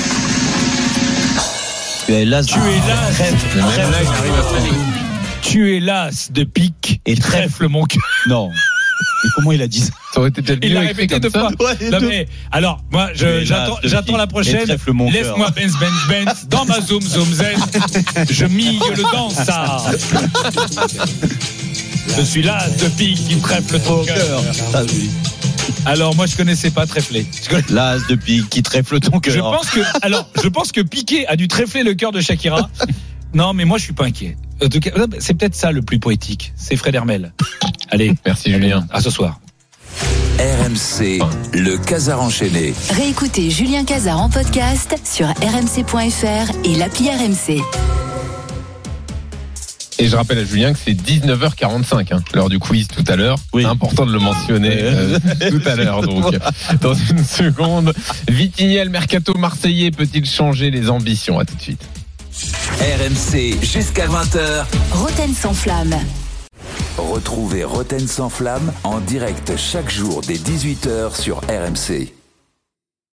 S3: Tu es las.
S14: Tu es las. Tu es las de pique et trèfle mon cœur.
S3: Non. Mais comment il a dit ça?
S4: Ça aurait été peut-être
S14: Il
S4: mieux
S14: l'a
S4: écrit
S14: répété deux
S4: comme
S14: fois.
S4: ça.
S14: Non, mais, alors, moi, je, j'attends, j'attends la prochaine. Laisse-moi Benz, Benz, Benz dans ma zoom, zoom, zen. Je mille le dans ça. Je suis là depuis qu'il trèfle ton cœur. Alors, moi, je connaissais pas trèfler.
S3: L'as depuis qui trèfle ton cœur.
S14: Je pense que, alors, je pense que Piqué a dû trèfler le cœur de Shakira. Non, mais moi, je suis pas inquiet. En tout cas, c'est peut-être ça le plus poétique. C'est Fred Hermel. Allez.
S4: Merci, Julien.
S14: À ce soir.
S2: R M C, le Casar enchaîné.
S1: Réécoutez Julien Casar en podcast sur r m c point f r et l'appli R M C.
S4: Et je rappelle à Julien que c'est dix-neuf heures quarante-cinq, hein, l'heure du quiz tout à l'heure. Oui. C'est important de le mentionner euh, tout à l'heure. Donc, dans une seconde, Vitinha, Mercato marseillais peut-il changer les ambitions? À tout de suite.
S2: R M C jusqu'à vingt heures.
S1: Roten sans flamme.
S2: Retrouvez Roten sans flamme en direct chaque jour dès dix-huit heures sur R M C.